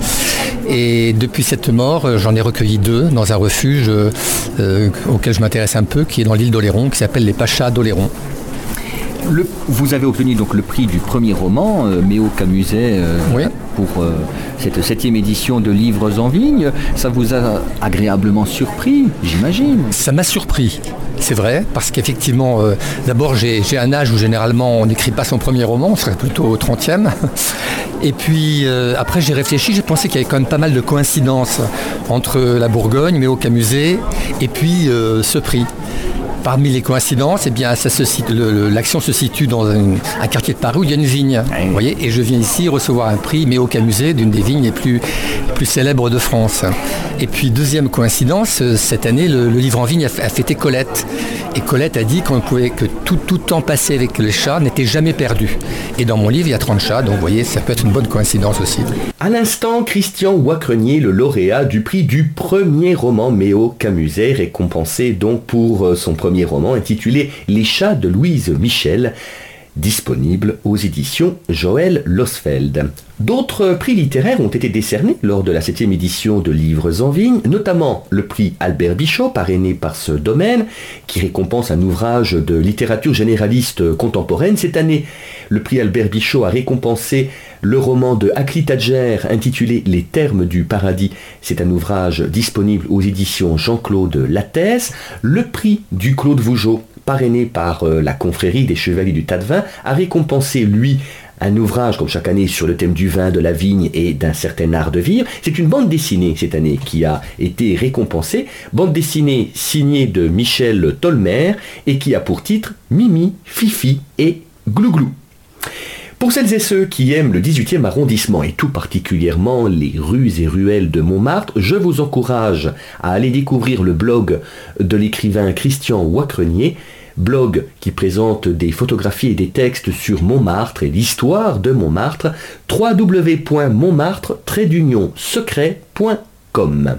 Et depuis cette mort, j'en ai recueilli deux dans un refuge euh, auquel je m'intéresse un peu, qui est dans l'île d'Oléron, qui s'appelle les Pachas d'Oléron. Le, vous avez obtenu donc le prix du premier roman, euh, Méo-Camusé, euh, oui. pour euh, cette septième édition de Livres en Vigne. Ça vous a agréablement surpris, j'imagine? Ça m'a surpris, c'est vrai, parce qu'effectivement, euh, d'abord j'ai, j'ai un âge où généralement on n'écrit pas son premier roman, on serait plutôt au trentième. Et puis euh, après j'ai réfléchi, j'ai pensé qu'il y avait quand même pas mal de coïncidences entre la Bourgogne, Méo-Camusé, et puis euh, ce prix. Parmi les coïncidences, eh bien, ça se, le, le, l'action se situe dans un, un quartier de Paris où il y a une vigne. Vous voyez, et je viens ici recevoir un prix Méo-Camusé d'une des vignes les plus, plus célèbres de France. Et puis, deuxième coïncidence, cette année, le, le livre en vigne a, a fêté Colette. Et Colette a dit qu'on pouvait, que tout, tout temps passé avec les chats n'était jamais perdu. Et dans mon livre, il y a trente chats, donc vous voyez, ça peut être une bonne coïncidence aussi. À l'instant, Christian Wacrenier, le lauréat du prix du premier roman Méo-Camusé, récompensé donc pour son premier roman intitulé Les Chats de Louise Michel. disponible aux éditions Joël Losfeld. D'autres prix littéraires ont été décernés lors de la septième édition de Livres en Vigne, notamment le prix Albert Bichot, parrainé par ce domaine, qui récompense un ouvrage de littérature généraliste contemporaine. Cette année, le prix Albert Bichot a récompensé le roman de Akli Tadjer intitulé Les termes du paradis. C'est un ouvrage disponible aux éditions Jean-Claude Lattès. Le prix du Claude Vougeot, parrainé par euh, la confrérie des Chevaliers du Tas de Vin, a récompensé, lui, un ouvrage, comme chaque année, sur le thème du vin, de la vigne et d'un certain art de vivre. C'est une bande dessinée, cette année, qui a été récompensée. Bande dessinée signée de Michel Tolmer et qui a pour titre Mimi, Fifi et Glouglou. Pour celles et ceux qui aiment le dix-huitième arrondissement et tout particulièrement les rues et ruelles de Montmartre, je vous encourage à aller découvrir le blog de l'écrivain Christian Wacrenier, blog qui présente des photographies et des textes sur Montmartre et l'histoire de Montmartre, w w w point montmartre tiret d'union secret point com.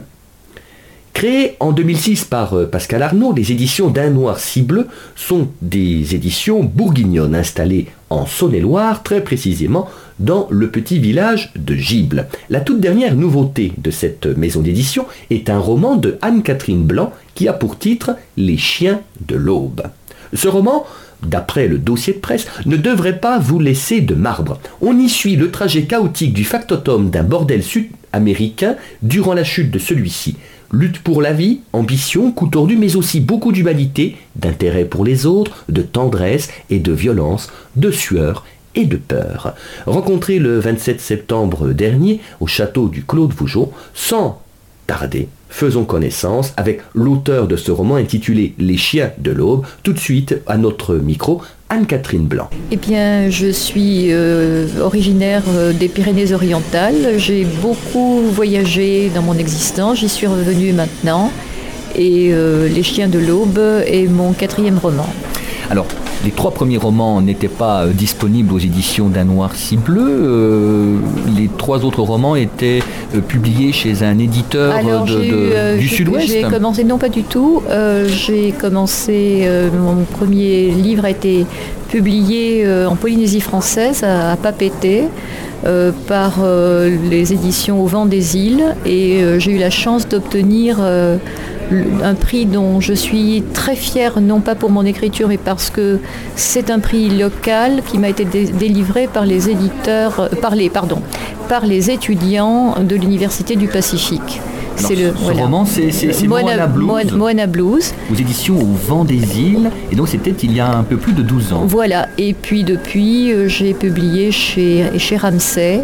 Créées en deux mille six par Pascal Arnaud, les éditions D'un Noir si Bleu sont des éditions bourguignonnes installées en Saône-et-Loire, très précisément dans le petit village de Gibles. La toute dernière nouveauté de cette maison d'édition est un roman de Anne-Catherine Blanc qui a pour titre Les chiens de l'aube. Ce roman, d'après le dossier de presse, ne devrait pas vous laisser de marbre. On y suit le trajet chaotique du factotum d'un bordel sud-américain durant la chute de celui-ci. Lutte pour la vie, ambition, coup tordu, mais aussi beaucoup d'humanité, d'intérêt pour les autres, de tendresse et de violence, de sueur et de peur. Rencontré le vingt-sept septembre dernier au château du Claude Vougeot, sans tarder, faisons connaissance avec l'auteur de ce roman intitulé Les chiens de l'aube. Tout de suite, à notre micro, Anne-Catherine Blanc. Eh bien, je suis euh, originaire des Pyrénées-Orientales. J'ai beaucoup voyagé dans mon existence. J'y suis revenue maintenant. Et euh, Les chiens de l'aube est mon quatrième roman. Alors, les trois premiers romans n'étaient pas euh, disponibles aux éditions D'un Noir si Bleu. Euh, les trois autres romans étaient euh, publiés chez un éditeur Alors, de, de, de, euh, du j'ai, Sud-Ouest. J'ai commencé, non pas du tout. Euh, j'ai commencé, euh, mon premier livre a été publié euh, en Polynésie française, à, à Papeete, euh, par euh, les éditions Au Vent des Îles. Et euh, j'ai eu la chance d'obtenir Euh, un prix dont je suis très fière, non pas pour mon écriture, mais parce que c'est un prix local qui m'a été dé- délivré par les éditeurs, euh, par les, pardon, par les étudiants de l'Université du Pacifique. Alors, c'est le, ce voilà. roman, c'est, c'est, c'est Moana, Moana Blues, Moana, Moana Blues, aux éditions Au Vent des Îles, et donc c'était il y a un peu plus de douze ans. Voilà, et puis depuis, euh, j'ai publié chez, chez Ramsay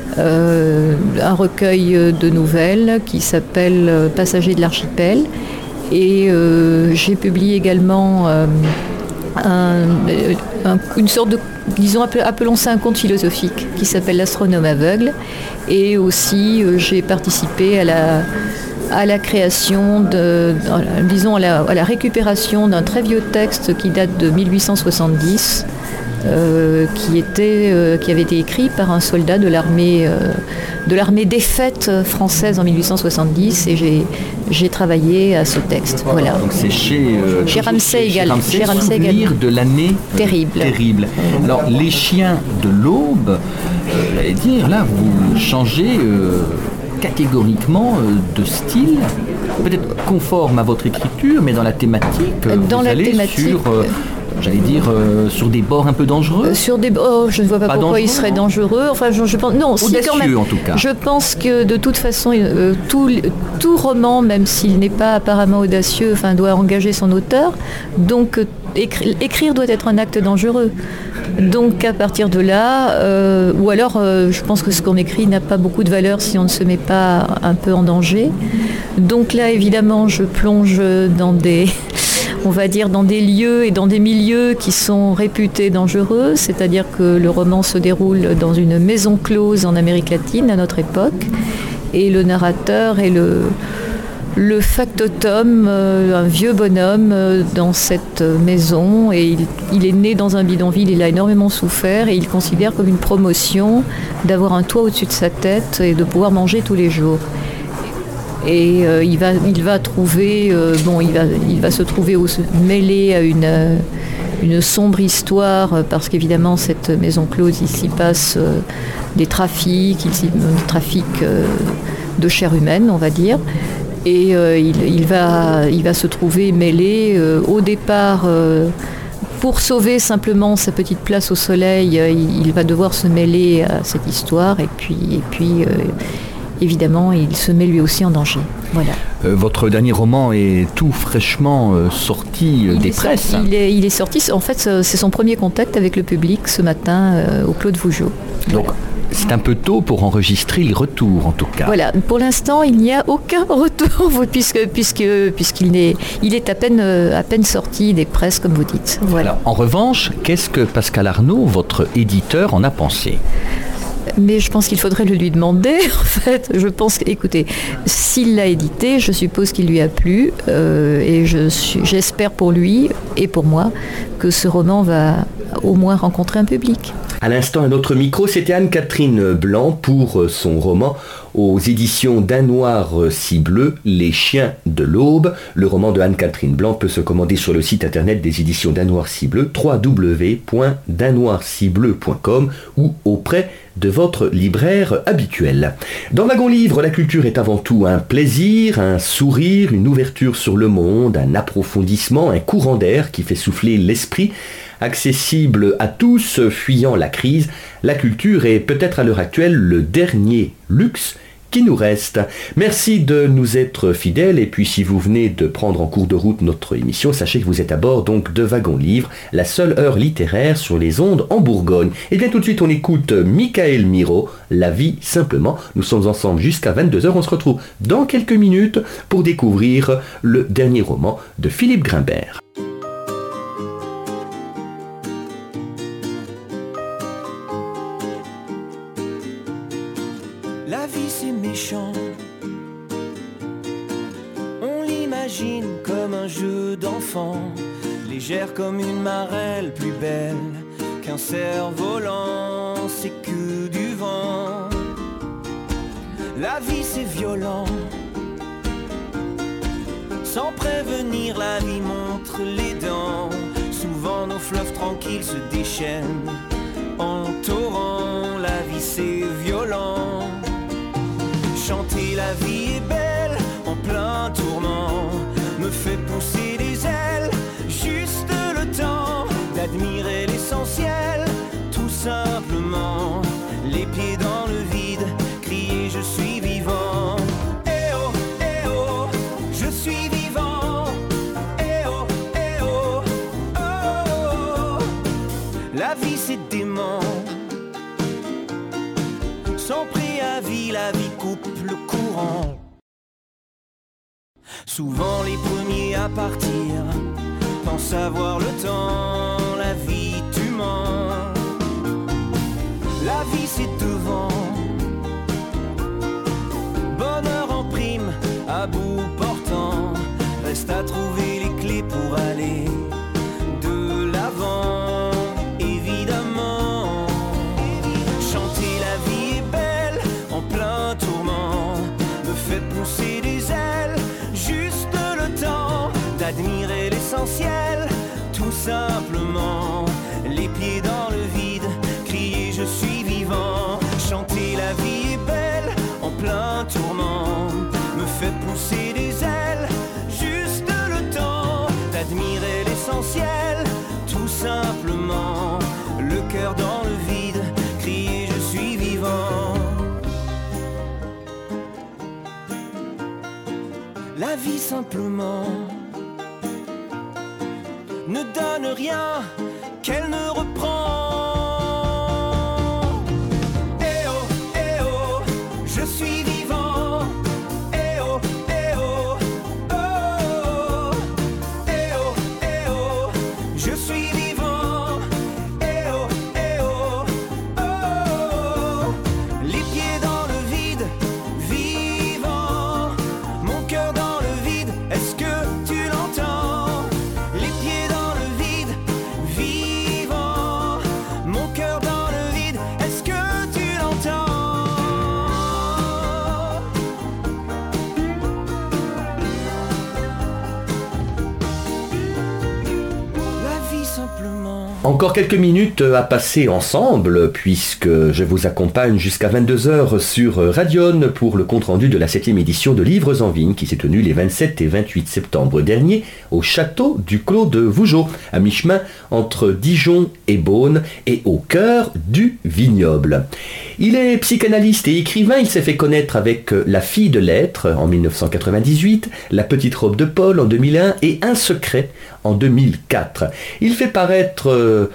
euh, un recueil de nouvelles qui s'appelle Passagers de l'archipel, et euh, j'ai publié également euh, un, un, une sorte de, disons, appelons ça un conte philosophique qui s'appelle L'astronome aveugle, et aussi euh, j'ai participé à la à la création, de, disons à la, à la récupération d'un très vieux texte qui date de mille huit cent soixante-dix, euh, qui, était, euh, qui avait été écrit par un soldat de l'armée, euh, de l'armée défaite française en mille huit cent soixante-dix, et j'ai, j'ai travaillé à ce texte. Voilà. Donc c'est chez, euh, chez Ramsay également. Chez Ramsay, souvenir de l'année terrible. Euh, terrible. Alors Les chiens de l'aube, euh, j'allais dire, là vous changez euh, catégoriquement euh, de style, peut-être conforme à votre écriture, mais dans la thématique, euh, dans vous la allez thématique, sur, euh, j'allais dire, euh, sur des bords un peu dangereux. Euh, sur des, oh, je ne vois pas, pas pourquoi dangereux, il serait dangereux. Enfin, je, je pense, non, si quand même. En tout cas. Je pense que de toute façon, euh, tout, tout roman, même s'il n'est pas apparemment audacieux, enfin, doit engager son auteur. Donc, écri- écrire doit être un acte dangereux. Donc à partir de là, euh, ou alors euh, je pense que ce qu'on écrit n'a pas beaucoup de valeur si on ne se met pas un peu en danger. Donc là évidemment je plonge dans des, on va dire dans des lieux et dans des milieux qui sont réputés dangereux, c'est-à-dire que le roman se déroule dans une maison close en Amérique latine à notre époque, et le narrateur est le Le factotum, euh, un vieux bonhomme euh, dans cette maison, et il, il est né dans un bidonville, il a énormément souffert, et il considère comme une promotion d'avoir un toit au-dessus de sa tête et de pouvoir manger tous les jours. Et euh, il, va, il va trouver, euh, bon, il va, il va se trouver au, mêlé à une, euh, une sombre histoire, parce qu'évidemment cette maison close, il s'y passe euh, des trafics, il s'y des trafics euh, de chair humaine, on va dire. Et euh, il, il, va, il va se trouver mêlé euh, au départ, euh, pour sauver simplement sa petite place au soleil, euh, il, il va devoir se mêler à cette histoire et puis, et puis euh, évidemment il se met lui aussi en danger. Voilà. Euh, votre dernier roman est tout fraîchement euh, sorti euh, des presses. Sorti, il, est, il est sorti, en fait c'est son premier contact avec le public ce matin euh, au Clos de Vougeot. Donc voilà. C'est un peu tôt pour enregistrer les retours, en tout cas. Voilà, pour l'instant, il n'y a aucun retour, puisque, puisque, puisqu'il est, il est à peine, à peine sorti des presses, comme vous dites. Voilà. Alors, en revanche, qu'est-ce que Pascal Arnaud, votre éditeur, en a pensé ? Mais je pense qu'il faudrait le lui demander, en fait. Je pense, écoutez, s'il l'a édité, je suppose qu'il lui a plu, euh, et je suis, j'espère pour lui et pour moi que ce roman va au moins rencontrer un public. À l'instant, à notre micro, c'était Anne-Catherine Blanc pour son roman aux éditions d'un noir si bleu, Les chiens de l'aube. Le roman de Anne-Catherine Blanc peut se commander sur le site internet des éditions d'un noir si bleu, w w w point d'un noir si bleu point com, ou auprès de votre libraire habituel. Dans Wagon Livre, la culture est avant tout un plaisir, un sourire, une ouverture sur le monde, un approfondissement, un courant d'air qui fait souffler l'esprit. Accessible à tous, fuyant la crise, la culture est peut-être à l'heure actuelle le dernier luxe qui nous reste. Merci de nous être fidèles, et puis si vous venez de prendre en cours de route notre émission, sachez que vous êtes à bord donc de Wagon Livre, la seule heure littéraire sur les ondes en Bourgogne. Et bien tout de suite on écoute Michael Miro, La vie simplement. Nous sommes ensemble jusqu'à vingt-deux heures, on se retrouve dans quelques minutes pour découvrir le dernier roman de Philippe Grimbert. La vie c'est méchant, on l'imagine comme un jeu d'enfant, légère comme une marelle, plus belle qu'un cerf-volant, c'est que du vent. La vie c'est violent, sans prévenir la vie montre les dents, souvent nos fleuves tranquilles se déchaînent en torrent. La vie c'est violent. Chanter la vie est belle en plein tourment, me fait pousser des ailes, juste le temps d'admirer l'essentiel, tout simplement, les pieds dans le vide, crier je suis vivant. Eh oh, eh oh, je suis vivant. Eh oh, eh oh, oh, oh. La vie c'est dément, sans préavis la vie coupe le courant. Souvent les premiers à partir pensent avoir le temps, la vie tu mens. La vie c'est devant, bonheur en prime, à bout portant, reste à trouver les clés pour aller de l'avant, évidemment. Chanter la vie est belle en plein tourment, me fait pousser des ailes, juste le temps d'admirer l'essentiel, tout simplement, les pieds dans le vide, crier je suis vivant. Chanter la vie est belle en plein tourment, me fait pousser des ailes, juste le temps d'admirer l'essentiel, tout simplement, le cœur dans le vide, crier je suis vivant. La vie simplement ne donne rien qu'elle ne reprend. Eh oh, eh oh, je suis vivant. Eh oh, eh oh, oh, oh. Eh oh, eh oh, je suis vivant. Eh oh, eh oh, oh, oh. Les pieds dans le vide, vivant, mon cœur dans le vide, est-ce que tu l'entends? Les pieds dans le vide, vivant, mon cœur dans le vide, est-ce que tu l'entends? La vie Encore quelques minutes à passer ensemble, puisque je vous accompagne jusqu'à vingt-deux heures sur Radion pour le compte-rendu de la septième édition de Livres en Vigne qui s'est tenue les vingt-sept et vingt-huit septembre dernier au château du Clos de Vougeot, à mi-chemin entre Dijon et Beaune et au cœur du vignoble. Il est psychanalyste et écrivain, il s'est fait connaître avec La fille de lettres en mille neuf cent quatre-vingt-dix-huit, La petite robe de Paul en deux mille un et Un secret en deux mille quatre. Il fait paraître euh,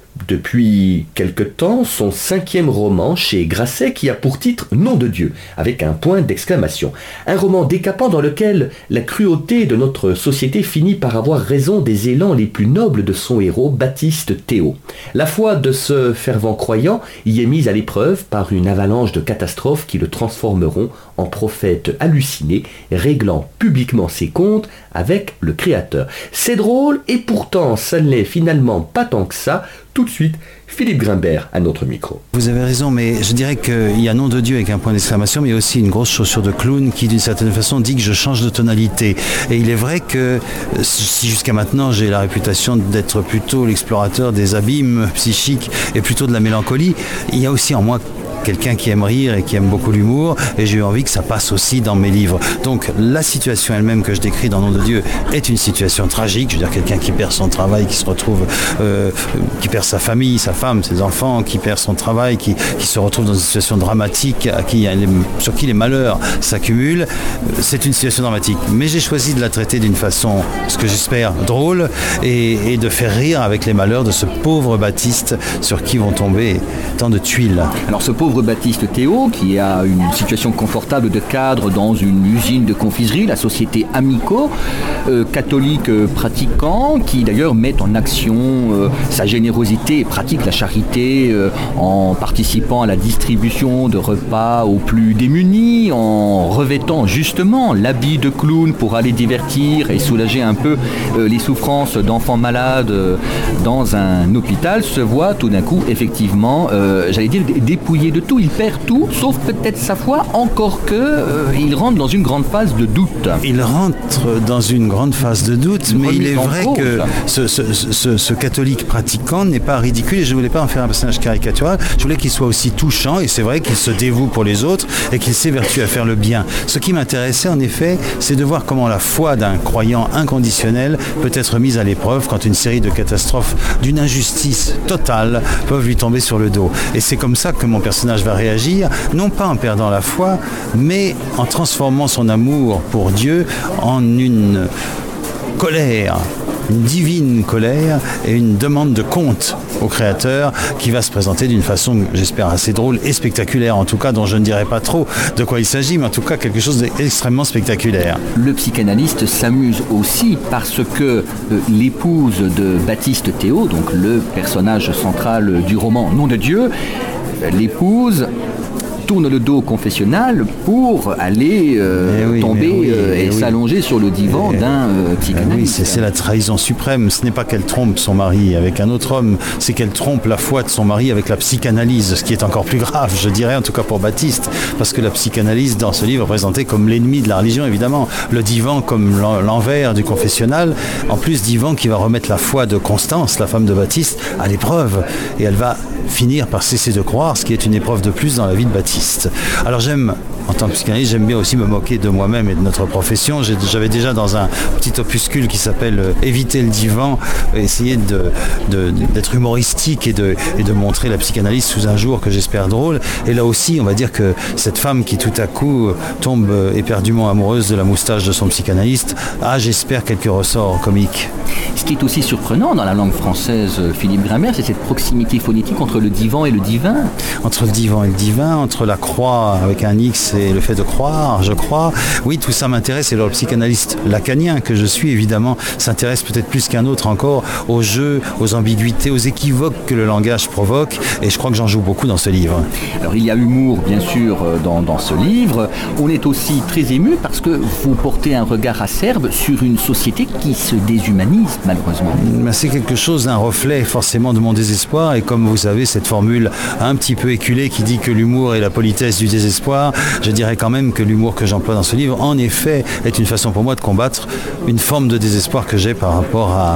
depuis quelque temps son cinquième roman chez Grasset qui a pour titre Nom de Dieu, avec un point d'exclamation. Un roman décapant dans lequel la cruauté de notre société finit par avoir raison des élans les plus nobles de son héros, Baptiste Théot. La foi de ce fervent croyant y est mise à l'épreuve par une avalanche de catastrophes qui le transformeront en prophète halluciné, réglant publiquement ses comptes avec le Créateur. C'est drôle et pourtant ça ne l'est finalement pas tant que ça. Tout de suite, Philippe Grimbert à notre micro. Vous avez raison, mais je dirais qu'il y a Nom de Dieu avec un point d'exclamation, mais il y a aussi une grosse chaussure de clown qui d'une certaine façon dit que je change de tonalité. Et il est vrai que si jusqu'à maintenant j'ai la réputation d'être plutôt l'explorateur des abîmes psychiques et plutôt de la mélancolie, il y a aussi en moi quelqu'un qui aime rire et qui aime beaucoup l'humour, et j'ai eu envie que ça passe aussi dans mes livres. Donc la situation elle-même que je décris dans Nom de Dieu est une situation tragique, je veux dire quelqu'un qui perd son travail, qui se retrouve, euh, qui perd sa famille, sa femme, ses enfants, qui perd son travail, qui, qui se retrouve dans une situation dramatique, à qui, sur qui les malheurs s'accumulent. C'est une situation dramatique. Mais j'ai choisi de la traiter d'une façon, ce que j'espère, drôle, et, et de faire rire avec les malheurs de ce pauvre Baptiste sur qui vont tomber tant de tuiles. Alors ce pauvre Baptiste Théot, qui a une situation confortable de cadre dans une usine de confiserie, la société Amico, euh, catholique euh, pratiquant, qui d'ailleurs met en action euh, sa générosité et pratique la charité euh, en participant à la distribution de repas aux plus démunis, en revêtant justement l'habit de clown pour aller divertir et soulager un peu euh, les souffrances d'enfants malades euh, dans un hôpital, se voit tout d'un coup effectivement, euh, j'allais dire, dépouillé de tout, il perd tout, sauf peut-être sa foi, encore que euh, il rentre dans une grande phase de doute. Il rentre dans une grande phase de doute, une mais il est vrai cause. que ce, ce, ce, ce catholique pratiquant n'est pas ridicule, et je ne voulais pas en faire un personnage caricatural, je voulais qu'il soit aussi touchant, et c'est vrai qu'il se dévoue pour les autres, et qu'il s'évertue à faire le bien. Ce qui m'intéressait en effet, c'est de voir comment la foi d'un croyant inconditionnel peut être mise à l'épreuve quand une série de catastrophes d'une injustice totale peuvent lui tomber sur le dos. Et c'est comme ça que mon personnage va réagir, non pas en perdant la foi, mais en transformant son amour pour Dieu en une colère, une divine colère et une demande de compte au Créateur qui va se présenter d'une façon, j'espère, assez drôle et spectaculaire, en tout cas, dont je ne dirai pas trop de quoi il s'agit, mais en tout cas quelque chose d'extrêmement spectaculaire. Le psychanalyste s'amuse aussi parce que euh, l'épouse de Baptiste Théot, donc le personnage central du roman Nom de Dieu, l'épouse tourne le dos au confessionnal pour aller euh, oui, tomber oui, euh, et oui. s'allonger sur le divan et, d'un euh, psychanalyste. Oui, c'est, c'est la trahison suprême. Ce n'est pas qu'elle trompe son mari avec un autre homme, c'est qu'elle trompe la foi de son mari avec la psychanalyse, ce qui est encore plus grave, je dirais, en tout cas pour Baptiste, parce que la psychanalyse dans ce livre est présentée comme l'ennemi de la religion, évidemment. Le divan comme l'envers du confessionnal, en plus divan qui va remettre la foi de Constance, la femme de Baptiste, à l'épreuve, et elle va finir par cesser de croire, ce qui est une épreuve de plus dans la vie de Baptiste. Alors j'aime, en tant que psychanalyste, j'aime bien aussi me moquer de moi-même et de notre profession. J'ai, j'avais déjà dans un petit opuscule qui s'appelle euh, Éviter le divan, essayé de, de, d'être humoristique et de, et de montrer la psychanalyse sous un jour que j'espère drôle. Et là aussi, on va dire que cette femme qui tout à coup tombe éperdument amoureuse de la moustache de son psychanalyste a, j'espère, quelques ressorts comiques. Ce qui est aussi surprenant dans la langue française, Philippe Grimbert, c'est cette proximité phonétique entre le divan et le divin. Entre le divan et le divin, entre la croix avec un X et le fait de croire, je crois. Oui, tout ça m'intéresse. Et alors, le psychanalyste lacanien que je suis, évidemment, s'intéresse peut-être plus qu'un autre encore aux jeux, aux ambiguïtés, aux équivoques que le langage provoque. Et je crois que j'en joue beaucoup dans ce livre. Alors, il y a humour, bien sûr, dans, dans ce livre. On est aussi très ému parce que vous portez un regard acerbe sur une société qui se déshumanise, malheureusement. C'est quelque chose, un reflet forcément de mon désespoir. Et comme vous savez, cette formule un petit peu éculée qui dit que l'humour est la politesse du désespoir, je dirais quand même que l'humour que j'emploie dans ce livre, en effet, est une façon pour moi de combattre une forme de désespoir que j'ai par rapport à,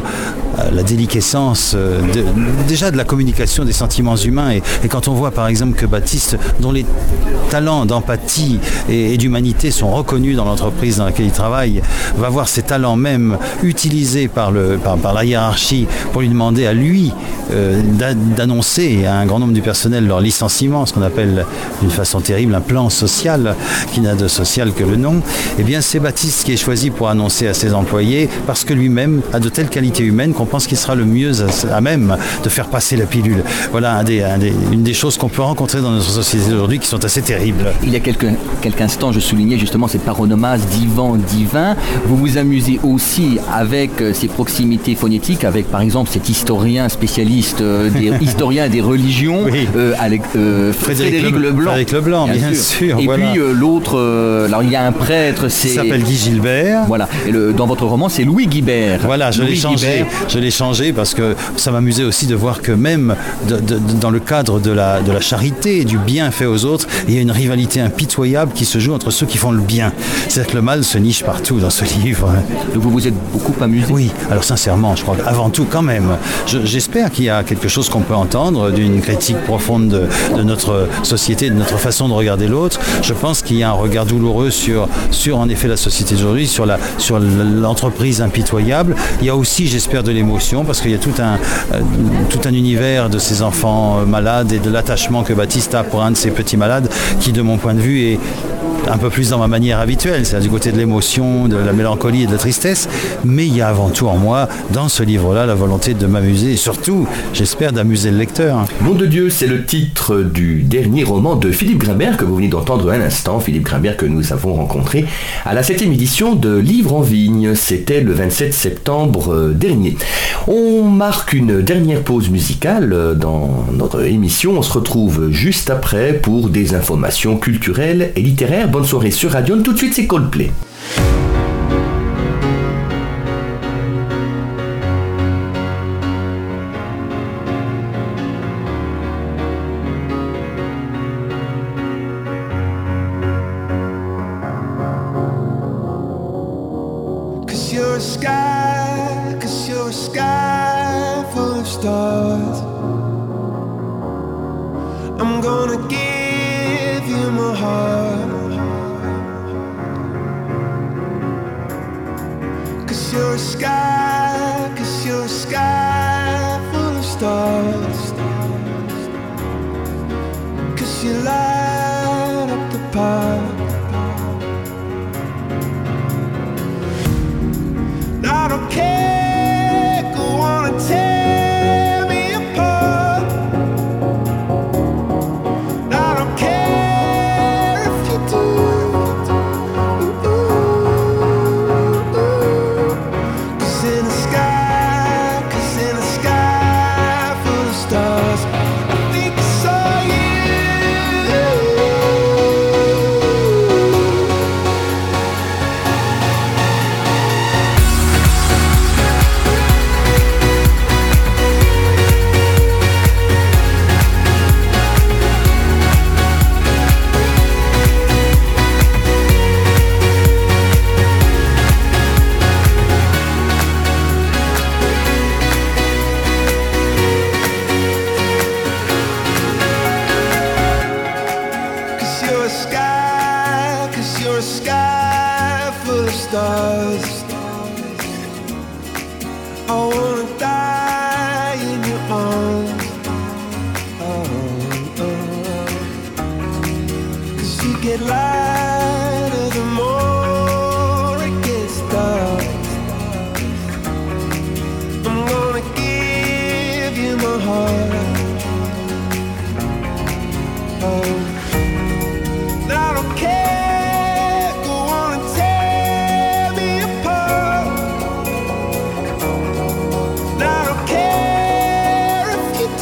la déliquescence euh, de, déjà de la communication des sentiments humains. Et, et quand on voit par exemple que Baptiste, dont les talents d'empathie et, et d'humanité sont reconnus dans l'entreprise dans laquelle il travaille, va voir ses talents même utilisés par, le, par, par la hiérarchie pour lui demander à lui euh, d'annoncer à un grand nombre du personnel leur licenciement, ce qu'on appelle d'une façon terrible un plan social qui n'a de social que le nom. Eh bien c'est Baptiste qui est choisi pour annoncer à ses employés parce que lui-même a de telles qualités humaines qu'on pense qu'il sera le mieux à, à même de faire passer la pilule. Voilà un des, un des, une des choses qu'on peut rencontrer dans notre société aujourd'hui qui sont assez terribles. Il y a quelques, quelques instants, je soulignais justement cette paronomase divan divin. Vous vous amusez aussi avec ces proximités phonétiques, avec par exemple cet historien spécialiste euh, des historiens des religions, oui. euh, avec, euh, Frédéric, Frédéric Le, Leblanc. Frédéric Leblanc, bien, bien sûr. sûr. Et voilà. puis euh, l'autre, euh, alors il y a un prêtre, c'est. Il s'appelle Guy Gilbert. Voilà. Et le, dans votre roman, c'est Louis Guibert. Voilà, je l'ai changé. Je l'ai changé parce que ça m'amusait aussi de voir que même de, de, de, dans le cadre de la, de la charité et du bien fait aux autres, il y a une rivalité impitoyable qui se joue entre ceux qui font le bien. C'est-à-dire que le mal se niche partout dans ce livre. Donc vous vous êtes beaucoup amusé? Oui, alors sincèrement, je crois qu'avant tout quand même, je, j'espère qu'il y a quelque chose qu'on peut entendre d'une critique profonde de, de notre société, de notre façon de regarder l'autre. Je pense qu'il y a un regard douloureux sur, sur en effet la société d'aujourd'hui, sur, la, sur l'entreprise impitoyable. Il y a aussi, j'espère, de l'émotion parce qu'il y a tout un, euh, tout un univers de ces enfants malades et de l'attachement que Baptiste a pour un de ces petits malades qui, de mon point de vue, est un peu plus dans ma manière habituelle, c'est-à-dire du côté de l'émotion, de la mélancolie et de la tristesse, mais il y a avant tout en moi, dans ce livre-là, la volonté de m'amuser et surtout, j'espère, d'amuser le lecteur. Nom de Dieu, c'est le titre du dernier roman de Philippe Grimbert que vous venez d'entendre un instant, Philippe Grimbert que nous avons rencontré à la septième édition de Livres en Vigne, c'était le vingt-sept septembre dernier. On marque une dernière pause musicale dans notre émission, on se retrouve juste après pour des informations culturelles et littéraires. Bonne soirée sur Radion. Tout de suite, c'est Coldplay. Cause you're a sky, cause you're a sky full of stars. I'm gonna give you my heart. You're a sky, cause you're a sky full of stars. Cause you light up the park. I don't care, go on and tear me apart. I don't care if you do.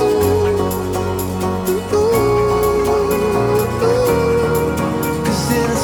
In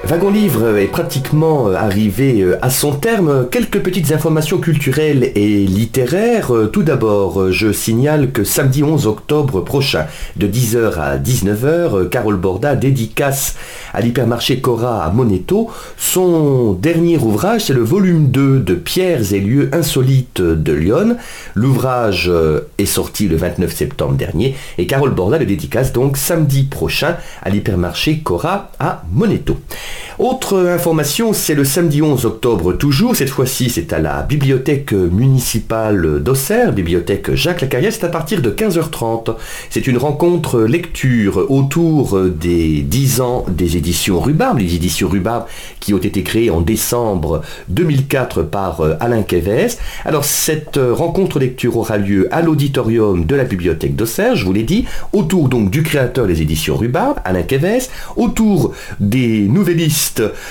Wagon Livre est pratiquement arrivé à son terme. Quelques petites informations culturelles et littéraires. Tout d'abord, je signale que samedi onze octobre prochain, de dix heures à dix-neuf heures, Carole Borda dédicace à l'hypermarché Cora à Moneto son dernier ouvrage, c'est le volume deux de Pierres et lieux insolites de Lyon. L'ouvrage est sorti le vingt-neuf septembre dernier et Carole Borda le dédicace donc samedi prochain à l'hypermarché Cora à Moneto. Autre information, c'est le samedi onze octobre toujours, cette fois-ci c'est à la bibliothèque municipale d'Auxerre, bibliothèque Jacques Lacarrière, c'est à partir de quinze heures trente. C'est une rencontre lecture autour des dix ans des éditions Rhubarbe, les éditions Rhubarbe qui ont été créées en décembre deux mille quatre par Alain Quévès. Alors cette rencontre lecture aura lieu à l'auditorium de la bibliothèque d'Auxerre, je vous l'ai dit, autour donc du créateur des éditions Rhubarbe, Alain Quévès, autour des nouvellistes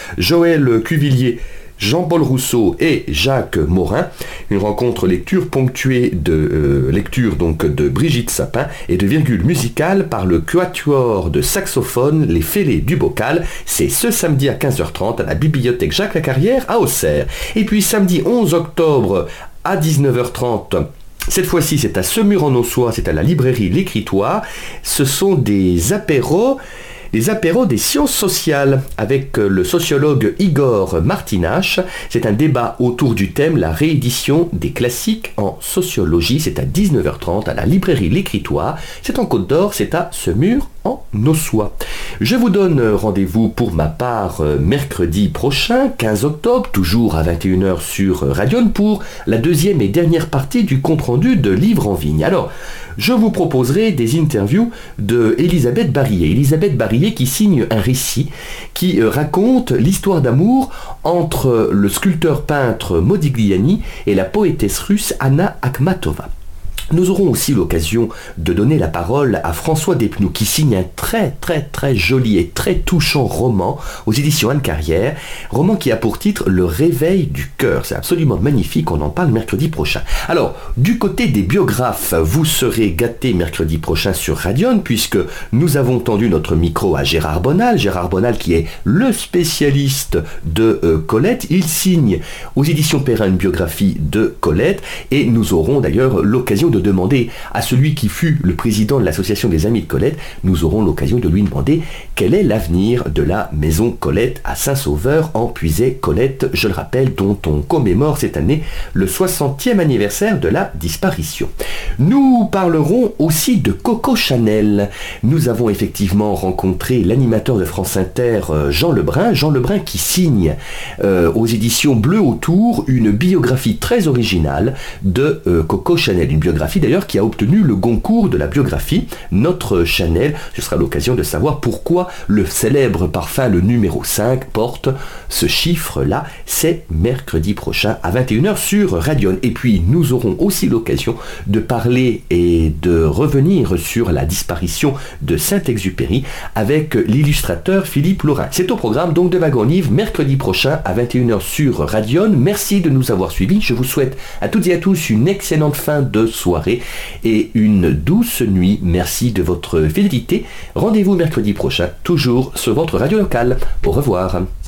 Joël Cuvillier, Jean-Paul Rousseau et Jacques Morin, une rencontre lecture ponctuée de euh, lecture donc de Brigitte Sapin et de virgule musicale par le quatuor de saxophone Les Fêlés du Bocal. C'est ce samedi à quinze heures trente à la bibliothèque Jacques Lacarrière à Auxerre. Et puis samedi onze octobre à dix-neuf heures trente, cette fois-ci c'est à Semur-en-Auxois, c'est à la librairie L'Écritoire. Ce sont des apéros Les apéros des sciences sociales avec le sociologue Igor Martinache. C'est un débat autour du thème la réédition des classiques en sociologie. C'est à dix-neuf heures trente à la librairie L'Écritoire. C'est en Côte d'Or, c'est à Semur-en-Auxois. Je vous donne rendez-vous pour ma part mercredi prochain, quinze octobre, toujours à vingt et une heures sur Radion pour la deuxième et dernière partie du compte-rendu de Livre en Vigne. Alors, je vous proposerai des interviews de Elisabeth Barillet. Elisabeth Barillet qui signe un récit qui raconte l'histoire d'amour entre le sculpteur-peintre Modigliani et la poétesse russe Anna Akhmatova. Nous aurons aussi l'occasion de donner la parole à François Despnous qui signe un très très très joli et très touchant roman aux éditions Anne Carrière, roman qui a pour titre Le Réveil du cœur. C'est absolument magnifique, on en parle mercredi prochain. Alors, du côté des biographes, vous serez gâtés mercredi prochain sur Radion puisque nous avons tendu notre micro à Gérard Bonal, Gérard Bonal qui est le spécialiste de euh, Colette. Il signe aux éditions Perrin une biographie de Colette et nous aurons d'ailleurs l'occasion de de demander à celui qui fut le président de l'association des Amis de Colette, nous aurons l'occasion de lui demander quel est l'avenir de la maison Colette à Saint-Sauveur en Puisay-Colette, je le rappelle, dont on commémore cette année le soixantième anniversaire de la disparition. Nous parlerons aussi de Coco Chanel. Nous avons effectivement rencontré l'animateur de France Inter, Jean Lebrun, Jean Lebrun qui signe euh, aux éditions Bleu Autour une biographie très originale de euh, Coco Chanel, une biographie d'ailleurs qui a obtenu le Goncourt de la biographie, notre Chanel. Ce sera l'occasion de savoir pourquoi le célèbre parfum, le numéro cinq, porte ce chiffre-là. C'est mercredi prochain à vingt et une heures sur Radion. Et puis nous aurons aussi l'occasion de parler et de revenir sur la disparition de Saint-Exupéry avec l'illustrateur Philippe Laurin. C'est au programme donc de Wagon Livre mercredi prochain à vingt et une heures sur Radion. Merci de nous avoir suivis. Je vous souhaite à toutes et à tous une excellente fin de soirée et une douce nuit. Merci de votre fidélité. Rendez-vous mercredi prochain, toujours sur votre radio locale. Au revoir.